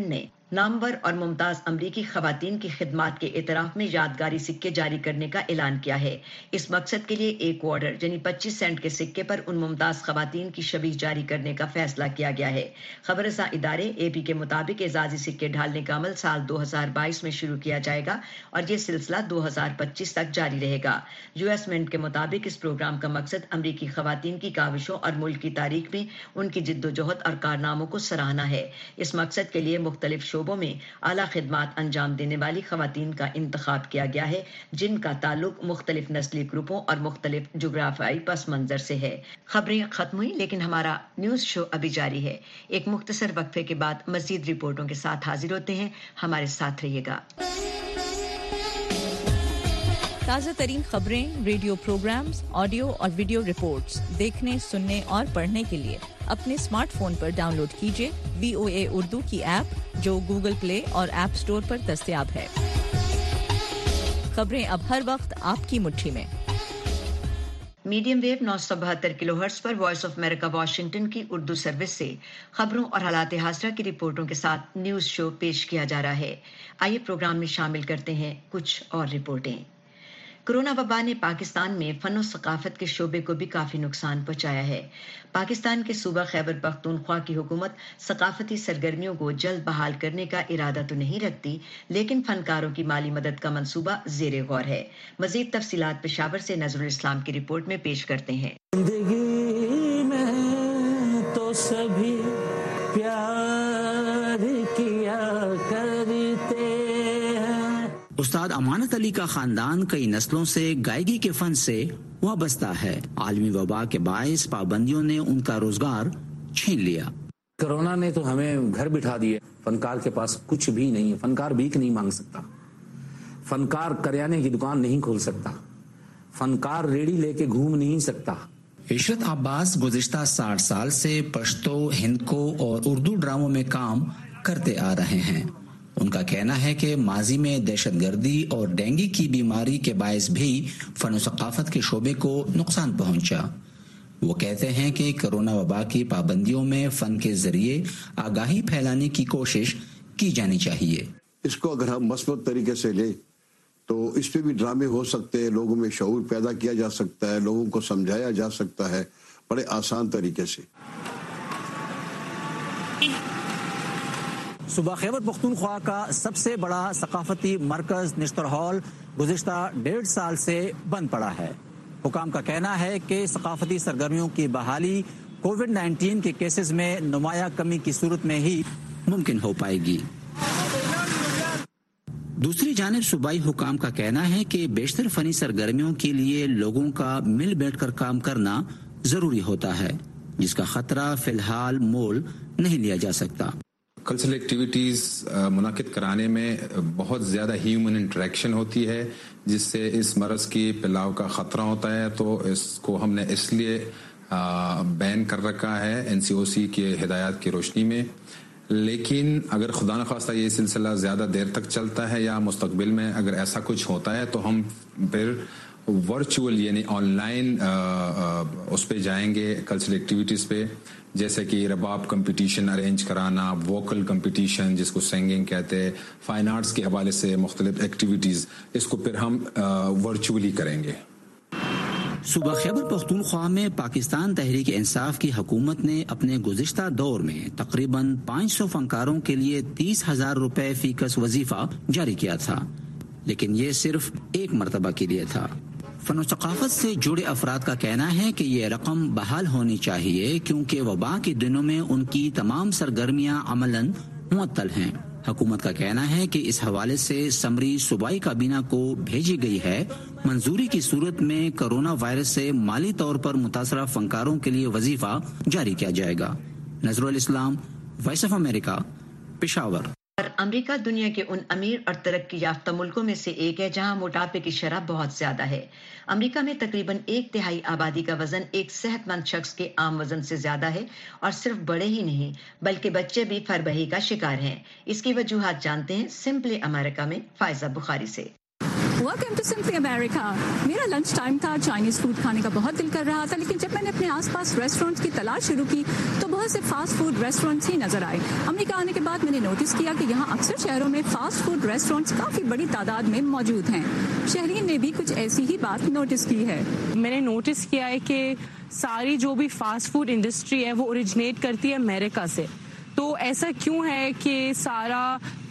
نامور اور ممتاز امریکی خواتین کی خدمات کے اعتراف میں یادگاری سکے جاری کرنے کا اعلان کیا ہے۔ اس مقصد کے لیے ایک کوارٹر یعنی پچیس سینٹ کے سکے پر ان ممتاز خواتین کی شبیہ جاری کرنے کا فیصلہ کیا گیا ہے۔ خبر رساں ادارے اے پی کے مطابق اعزازی سکے ڈھالنے کا عمل سال دو ہزار بائیس میں شروع کیا جائے گا اور یہ سلسلہ دو ہزار پچیس تک جاری رہے گا۔ یو ایس منٹ کے مطابق اس پروگرام کا مقصد امریکی خواتین کی کاوشوں اور ملک کی تاریخ میں ان کی جد و جہد اور کارناموں کو سراہنا ہے۔ اس مقصد کے لیے مختلف شعبوں میں اعلیٰ خدمات انجام دینے والی خواتین کا انتخاب کیا گیا ہے، جن کا تعلق مختلف نسلی گروپوں اور مختلف جغرافیائی پس منظر سے ہے۔ خبریں ختم ہوئی لیکن ہمارا نیوز شو ابھی جاری ہے۔ ایک مختصر وقفے کے بعد مزید رپورٹوں کے ساتھ حاضر ہوتے ہیں، ہمارے ساتھ رہیے گا۔ تازہ ترین خبریں، ریڈیو پروگرامز، آڈیو اور ویڈیو رپورٹس دیکھنے، سننے اور پڑھنے کے لیے اپنے اسمارٹ فون پر ڈاؤن لوڈ کیجیے وی او اے اردو کی ایپ جو گوگل پلے اور ایپ اسٹور پر دستیاب ہے۔ خبریں اب ہر وقت آپ کی مٹھی میں۔ میڈیم ویو نو سو بہتر کلو ہرٹز پر وائس آف امریکہ واشنگٹن کی اردو سروس سے خبروں اور حالات حاضرہ کی رپورٹوں کے ساتھ نیوز شو پیش کیا جا رہا ہے۔ آئیے پروگرام میں شامل کرتے ہیں کچھ اور رپورٹیں۔ کورونا وبا نے پاکستان میں فن و ثقافت کے شعبے کو بھی کافی نقصان پہنچایا ہے۔ پاکستان کے صوبہ خیبر پختونخوا کی حکومت ثقافتی سرگرمیوں کو جلد بحال کرنے کا ارادہ تو نہیں رکھتی، لیکن فنکاروں کی مالی مدد کا منصوبہ زیر غور ہے۔ مزید تفصیلات پشاور سے نظر الاسلام کی رپورٹ میں پیش کرتے ہیں۔ زندگی میں تو سبھی پیار کیا کرتے ہیں۔ استاد امانت علی کا خاندان کئی نسلوں سے گائیگی کے فن سے وابستہ ہے۔ عالمی وبا کے باعث پابندیوں نے ان کا روزگار چھین لیا۔ کرونا نے تو ہمیں گھر بٹھا دیے۔ فنکار کے پاس کچھ بھی نہیں ہے، فنکار بھیک نہیں مانگ سکتا، فنکار کریانے کی دکان نہیں کھول سکتا، فنکار ریڑھی لے کے گھوم نہیں سکتا۔ عشرت عباس گزشتہ ساٹھ سال سے پشتو، ہندکو اور اردو ڈراموں میں کام کرتے آ رہے ہیں۔ ان کا کہنا ہے کہ ماضی میں دہشت گردی اور ڈینگی کی بیماری کے باعث بھی فن و ثقافت کے شعبے کو نقصان پہنچا۔ وہ کہتے ہیں کہ کرونا وبا کی پابندیوں میں فن کے ذریعے آگاہی پھیلانے کی کوشش کی جانی چاہیے۔ اس کو اگر ہم مثبت طریقے سے لیں تو اس پہ بھی ڈرامے ہو سکتے ہیں، لوگوں میں شعور پیدا کیا جا سکتا ہے، لوگوں کو سمجھایا جا سکتا ہے بڑے آسان طریقے سے۔ صوبہ خیبر پختونخوا کا سب سے بڑا ثقافتی مرکز نشتر ہال گزشتہ ڈیڑھ سال سے بند پڑا ہے۔ حکام کا کہنا ہے کہ ثقافتی سرگرمیوں کی بحالی کووڈ نائنٹین کے کیسز میں نمایاں کمی کی صورت میں ہی ممکن ہو پائے گی۔ دوسری جانب صوبائی حکام کا کہنا ہے کہ بیشتر فنی سرگرمیوں کے لیے لوگوں کا مل بیٹھ کر کام کرنا ضروری ہوتا ہے، جس کا خطرہ فی الحال مول نہیں لیا جا سکتا۔ کلچرل ایکٹیویٹیز منعقد کرانے میں بہت زیادہ ہیومن انٹریکشن ہوتی ہے، جس سے اس مرض کی پھیلاؤ کا خطرہ ہوتا ہے، تو اس کو ہم نے اس لیے بین کر رکھا ہے این سی او سی کے ہدایات کی روشنی میں۔ لیکن اگر خدا نخواستہ یہ سلسلہ زیادہ دیر تک چلتا ہے یا مستقبل میں اگر ایسا کچھ ہوتا ہے تو ہم پھر ورچوئل یعنی آن لائن اس پہ جائیں گے، کلچرل ایکٹیویٹیز پہ، جیسے کہ رباب کمپٹیشن ارینج کرانا، ووکل کمپٹیشن جس کو سنگنگ کہتے ہیں، فائن آرٹس کے حوالے سے مختلف ایکٹیویٹیز، اس کو پھر ہم ورچوئلی کریں گے۔ صوبہ خیبر پختونخوا میں پاکستان تحریک انصاف کی حکومت نے اپنے گزشتہ دور میں تقریباً پانچ سو فنکاروں کے لیے تیس ہزار روپے فی کس وظیفہ جاری کیا تھا، لیکن یہ صرف ایک مرتبہ کے لیے تھا۔ فن و ثقافت سے جڑے افراد کا کہنا ہے کہ یہ رقم بحال ہونی چاہیے کیونکہ وبا کے دنوں میں ان کی تمام سرگرمیاں عملاً معطل ہیں۔ حکومت کا کہنا ہے کہ اس حوالے سے سمری صوبائی کابینہ کو بھیجی گئی ہے۔ منظوری کی صورت میں کرونا وائرس سے مالی طور پر متاثرہ فنکاروں کے لیے وظیفہ جاری کیا جائے گا۔ Nazar ul Islam, voice of America, Peshawar. امریکہ دنیا کے ان امیر اور ترقی یافتہ ملکوں میں سے ایک ہے جہاں موٹاپے کی شرح بہت زیادہ ہے۔ امریکہ میں تقریباً ایک تہائی آبادی کا وزن ایک صحت مند شخص کے عام وزن سے زیادہ ہے، اور صرف بڑے ہی نہیں بلکہ بچے بھی فربہی کا شکار ہیں۔ اس کی وجوہات جانتے ہیں سمپلی امریکہ میں فائزہ بخاری سے۔ Welcome to simply America. میرا لنچ ٹائم تھا, چائنیز فوڈ کھانے کا بہت دل کر رہا تھا, لیکن جب میں نے اپنے آس پاس ریسٹورینٹس کی تلاش شروع کی تو بہت سے فاسٹ فوڈ ریسٹورینٹس ہی نظر آئے. امریکہ آنے کے بعد میں نے نوٹس کیا کہ یہاں اکثر شہروں میں فاسٹ فوڈ ریسٹورینٹس کافی بڑی تعداد میں موجود ہیں. شہرین نے بھی کچھ ایسی ہی بات نوٹس کی ہے. میں نے نوٹس کیا ہے کہ ساری جو بھی فاسٹ فوڈ انڈسٹری ہے وہ اوریجنیٹ کرتی ہے امریکہ سے. تو ایسا کیوں ہے کہ سارا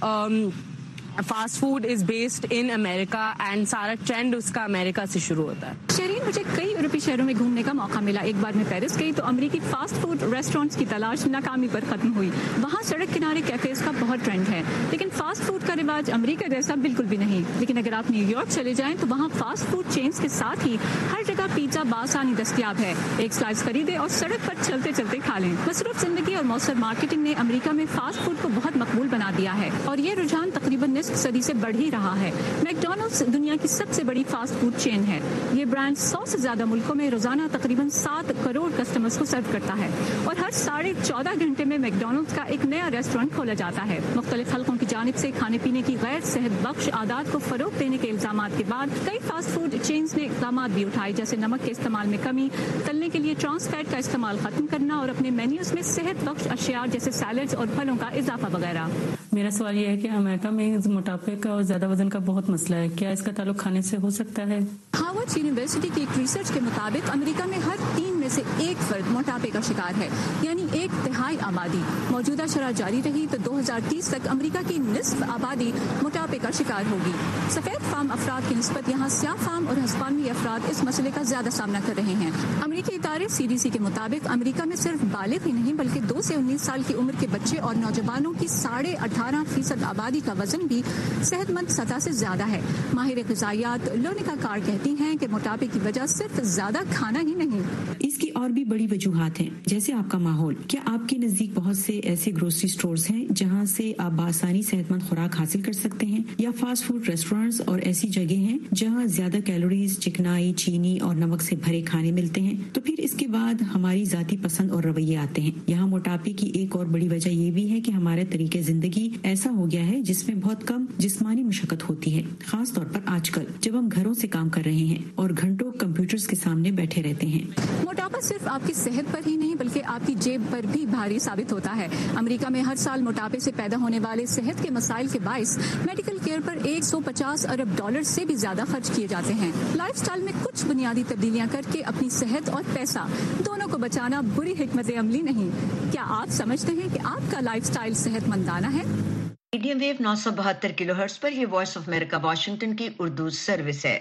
fast food is based in America and سارا ٹرینڈ اس کا امریکہ سے شروع ہوتا ہے؟ شہرین, مجھے کئی یورپی شہروں میں گھومنے کا موقع ملا. ایک بار میں پیرس گئی تو امریکی فاسٹ فوڈ ریسٹورینٹس کی تلاش ناکامی پر ختم ہوئی. وہاں سڑک کنارے کیفیز کا بہت ٹرینڈ ہے, لیکن فاسٹ فوڈ کا رواج امریکہ جیسا بالکل بھی نہیں. لیکن اگر آپ نیو یارک چلے جائیں تو وہاں فاسٹ فوڈ چینز کے ساتھ ہی ہر جگہ پیزا بآسانی دستیاب ہے. ایک سلائس خریدے اور سڑک پر چلتے چلتے کھا لیں. مصروف زندگی اور مؤثر مارکیٹنگ نے امریکہ میں فاسٹ فوڈ کو بہت مقبول بنا دیا ہے, اور یہ رجحان تقریباً نصف صدی سے بڑھ رہا ہے. میکڈونلڈس دنیا کی سب سے بڑی فاسٹ فوڈ چین ہے. یہ برانڈ سو سے زیادہ ملکوں میں روزانہ تقریباً سات کروڑ کسٹمرز کو سرو کرتا ہے, اور ہر ساڑھے چودہ گھنٹے میں میکڈونلڈس کا ایک نیا ریسٹورینٹ کھولا جاتا ہے. مختلف حلقوں کی جانب سے کھانے پینے کی غیر صحت بخش عادات کو فروغ دینے کے الزامات کے بعد کئی فاسٹ فوڈ چینز نے اقدامات بھی اٹھائے, جیسے نمک کے استعمال میں کمی, تلنے کے لیے ٹرانس فیٹ کا استعمال ختم کرنا, اور اپنے مینیوز میں صحت بخش اشیاء جیسے سیلڈز اور پھلوں کا اضافہ وغیرہ. میرا سوال یہ ہے کہ امریکہ میں موٹاپے کا اور زیادہ وزن کا بہت مسئلہ ہے, کیا اس کا تعلق کھانے سے ہو سکتا ہے؟ ہارورڈ یونیورسٹی کی ایک ریسرچ کے مطابق امریکہ میں ہر تین میں سے ایک فرد موٹاپے کا شکار ہے, یعنی ایک تہائی آبادی. موجودہ شرح جاری رہی تو دو ہزار تیس تک امریکہ کی نصف آبادی موٹاپے کا شکار ہوگی. سفید فام افراد کی نسبت یہاں سیاہ فام اور ہسپانوی افراد اس مسئلے کا زیادہ سامنا کر رہے ہیں. امریکی ادارے سی ڈی سی کے مطابق امریکہ میں صرف بالغ ہی نہیں بلکہ دو سے انیس سال کی عمر کے بچے اور نوجوانوں کی ساڑھے اٹھارہ فیصد آبادی کا وزن بھی صحت مند سطح سے زیادہ ہے. ماہر غذائیات لونیکا کار کہتی ہیں کہ موٹاپے کی وجہ صرف زیادہ کھانا ہی نہیں, اس کی اور بھی بڑی وجوہات ہیں, جیسے آپ کا ماحول. کیا آپ کے نزدیک بہت سے ایسے گروسری سٹورز ہیں جہاں سے آپ بآسانی صحت مند خوراک حاصل کر سکتے ہیں, یا فاسٹ فوڈ ریسٹورینٹس اور ایسی جگہ ہیں جہاں زیادہ کیلوریز, چکنائی, چینی اور نمک سے بھرے کھانے ملتے ہیں؟ تو پھر اس کے بعد ہماری ذاتی پسند اور رویے آتے ہیں. یہاں موٹاپے کی ایک اور بڑی وجہ یہ بھی ہے کہ ہمارے طریقے زندگی ایسا ہو گیا ہے جس میں بہت کم جسمانی مشقت ہوتی ہے, خاص طور پر آج کل جب ہم گھروں سے کام کر رہے ہیں اور گھنٹوں کمپیوٹرز کے سامنے بیٹھے رہتے ہیں. موٹاپا صرف آپ کی صحت پر ہی نہیں بلکہ آپ کی جیب پر بھی بھاری ثابت ہوتا ہے. امریکہ میں ہر سال موٹاپے سے پیدا ہونے والے صحت کے مسائل کے باعث میڈیکل کیئر پر ایک سو پچاس ارب ڈالر سے بھی زیادہ خرچ کیے جاتے ہیں. لائف سٹائل میں کچھ بنیادی تبدیلیاں کر کے اپنی صحت اور پیسہ دونوں کو بچانا بری حکمت عملی نہیں. کیا آپ سمجھتے ہیں کہ آپ کا لائف سٹائل صحت مندانہ ہے؟ میڈیم ویو نو سو بہتر کلو ہرٹز پر یہ وائس آف امریکہ واشنگٹن کی اردو سروس ہے.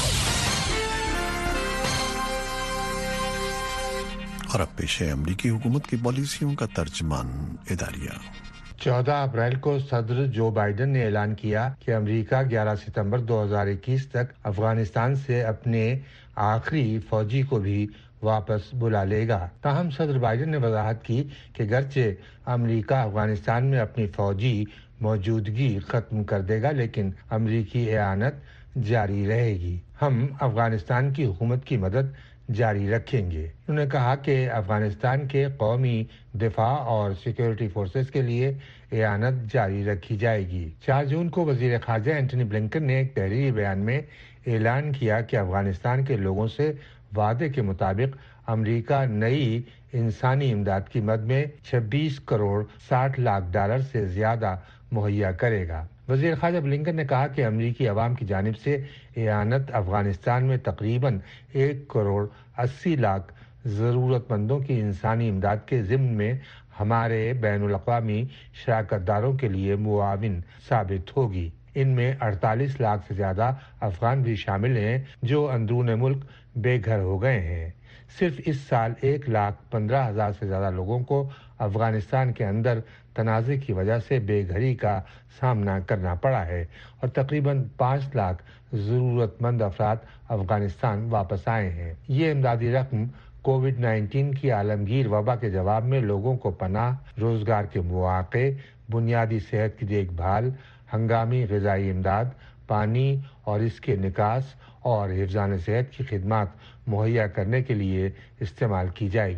اور اب پیش ہے امریکی حکومت کی پالیسیوں کا ترجمان اداریہ. چودہ اپریل کو صدر جو بائیڈن نے اعلان کیا کہ امریکہ گیارہ ستمبر دو ہزار اکیس تک افغانستان سے اپنے آخری فوجی کو بھی واپس بلا لے گا. تاہم صدر بائیڈن نے وضاحت کی کہ گرچہ امریکہ افغانستان میں اپنی فوجی موجودگی ختم کر دے گا لیکن امریکی اعانت جاری رہے گی. ہم افغانستان کی حکومت کی مدد جاری رکھیں گے. انہوں نے کہا کہ افغانستان کے قومی دفاع اور سیکیورٹی فورسز کے لیے اعانت جاری رکھی جائے گی. چار جون کو وزیر خارجہ اینٹونی بلنکن نے ایک تحریری بیان میں اعلان کیا کہ افغانستان کے لوگوں سے وعدے کے مطابق امریکہ نئی انسانی امداد کی مد میں چھبیس کروڑ ساٹھ لاکھ ڈالر سے زیادہ مہیا کرے گا. وزیر خارجہ بلنکن نے کہا کہ امریکی عوام کی جانب سے اعانت افغانستان میں تقریباً ایک کروڑ اسی لاکھ ضرورت مندوں کی انسانی امداد کے ضمن میں ہمارے بین الاقوامی شراکت داروں کے لیے معاون ثابت ہوگی. ان میں اڑتالیس لاکھ سے زیادہ افغان بھی شامل ہیں جو اندرون ملک بے گھر ہو گئے ہیں. صرف اس سال ایک لاکھ پندرہ ہزار سے زیادہ لوگوں کو افغانستان کے اندر تنازع کی وجہ سے بے گھری کا سامنا کرنا پڑا ہے اور تقریباً پانچ لاکھ ضرورت مند افراد افغانستان واپس آئے ہیں. یہ امدادی رقم کووڈ نائنٹین کی عالمگیر وبا کے جواب میں لوگوں کو پناہ، روزگار کے مواقع، بنیادی صحت کی دیکھ بھال، ہنگامی غذائی امداد، پانی اور اس کے نکاس اور حفظان صحت کی خدمات مہیا کرنے کے لیے استعمال کی جائے گی.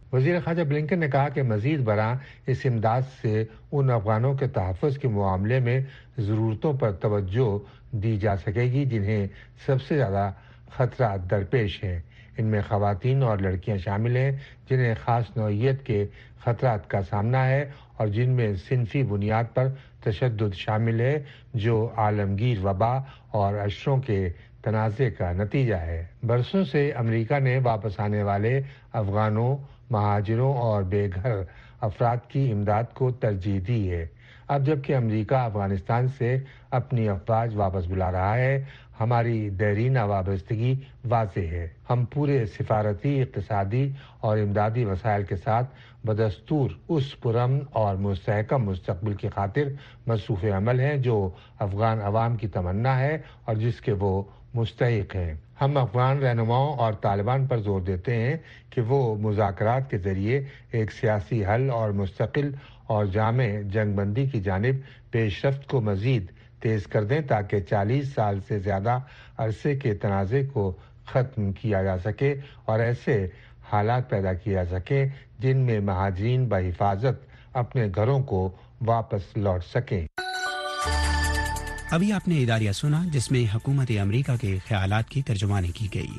وزیر خارجہ بلنکن نے کہا کہ مزید برآں اس امداد سے ان افغانوں کے تحفظ کے معاملے میں ضرورتوں پر توجہ دی جا سکے گی جنہیں سب سے زیادہ خطرات درپیش ہیں۔ ان میں خواتین اور لڑکیاں شامل ہیں جنہیں خاص نوعیت کے خطرات کا سامنا ہے اور جن میں صنفی بنیاد پر تشدد شامل ہے جو عالمگیر وبا اور اشروں کے تنازع کا نتیجہ ہے۔ برسوں سے امریکہ نے واپس آنے والے افغانوں، مہاجروں اور بے گھر افراد کی امداد کو ترجیح دی ہے۔ اب جبکہ امریکہ افغانستان سے اپنی افواج واپس بلا رہا ہے، ہماری دیرینہ وابستگی واضح ہے۔ ہم پورے سفارتی، اقتصادی اور امدادی وسائل کے ساتھ بدستور اس پرامن اور مستحکم مستقبل کی خاطر مصروف عمل ہیں جو افغان عوام کی تمنا ہے اور جس کے وہ مستحق ہیں۔ ہم افغان رہنماؤں اور طالبان پر زور دیتے ہیں کہ وہ مذاکرات کے ذریعے ایک سیاسی حل اور مستقل اور جامع جنگ بندی کی جانب پیش رفت کو مزید تیز کر دیں تاکہ چالیس سال سے زیادہ عرصے کے تنازع کو ختم کیا جا سکے اور ایسے حالات پیدا کیے جا سکیں جن میں مہاجرین بحفاظت اپنے گھروں کو واپس لوٹ سکیں۔ ابھی آپ نے اداریہ سنا جس میں حکومت امریکہ کے خیالات کی ترجمانی کی گئی۔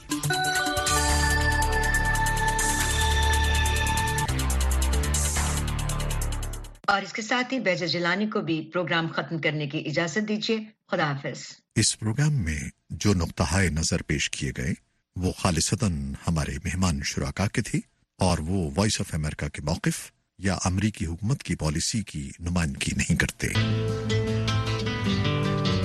اور اس کے ساتھ ہی بیجر جیلانی کو بھی پروگرام ختم کرنے کی اجازت دیجیے۔ خدا حافظ۔ اس پروگرام میں جو نقطۂ نظر پیش کیے گئے وہ خالصتاً ہمارے مہمان شرکا کے تھے اور وہ وائس آف امریکہ کے موقف یا امریکی حکومت کی پالیسی کی نمائندگی نہیں کرتے۔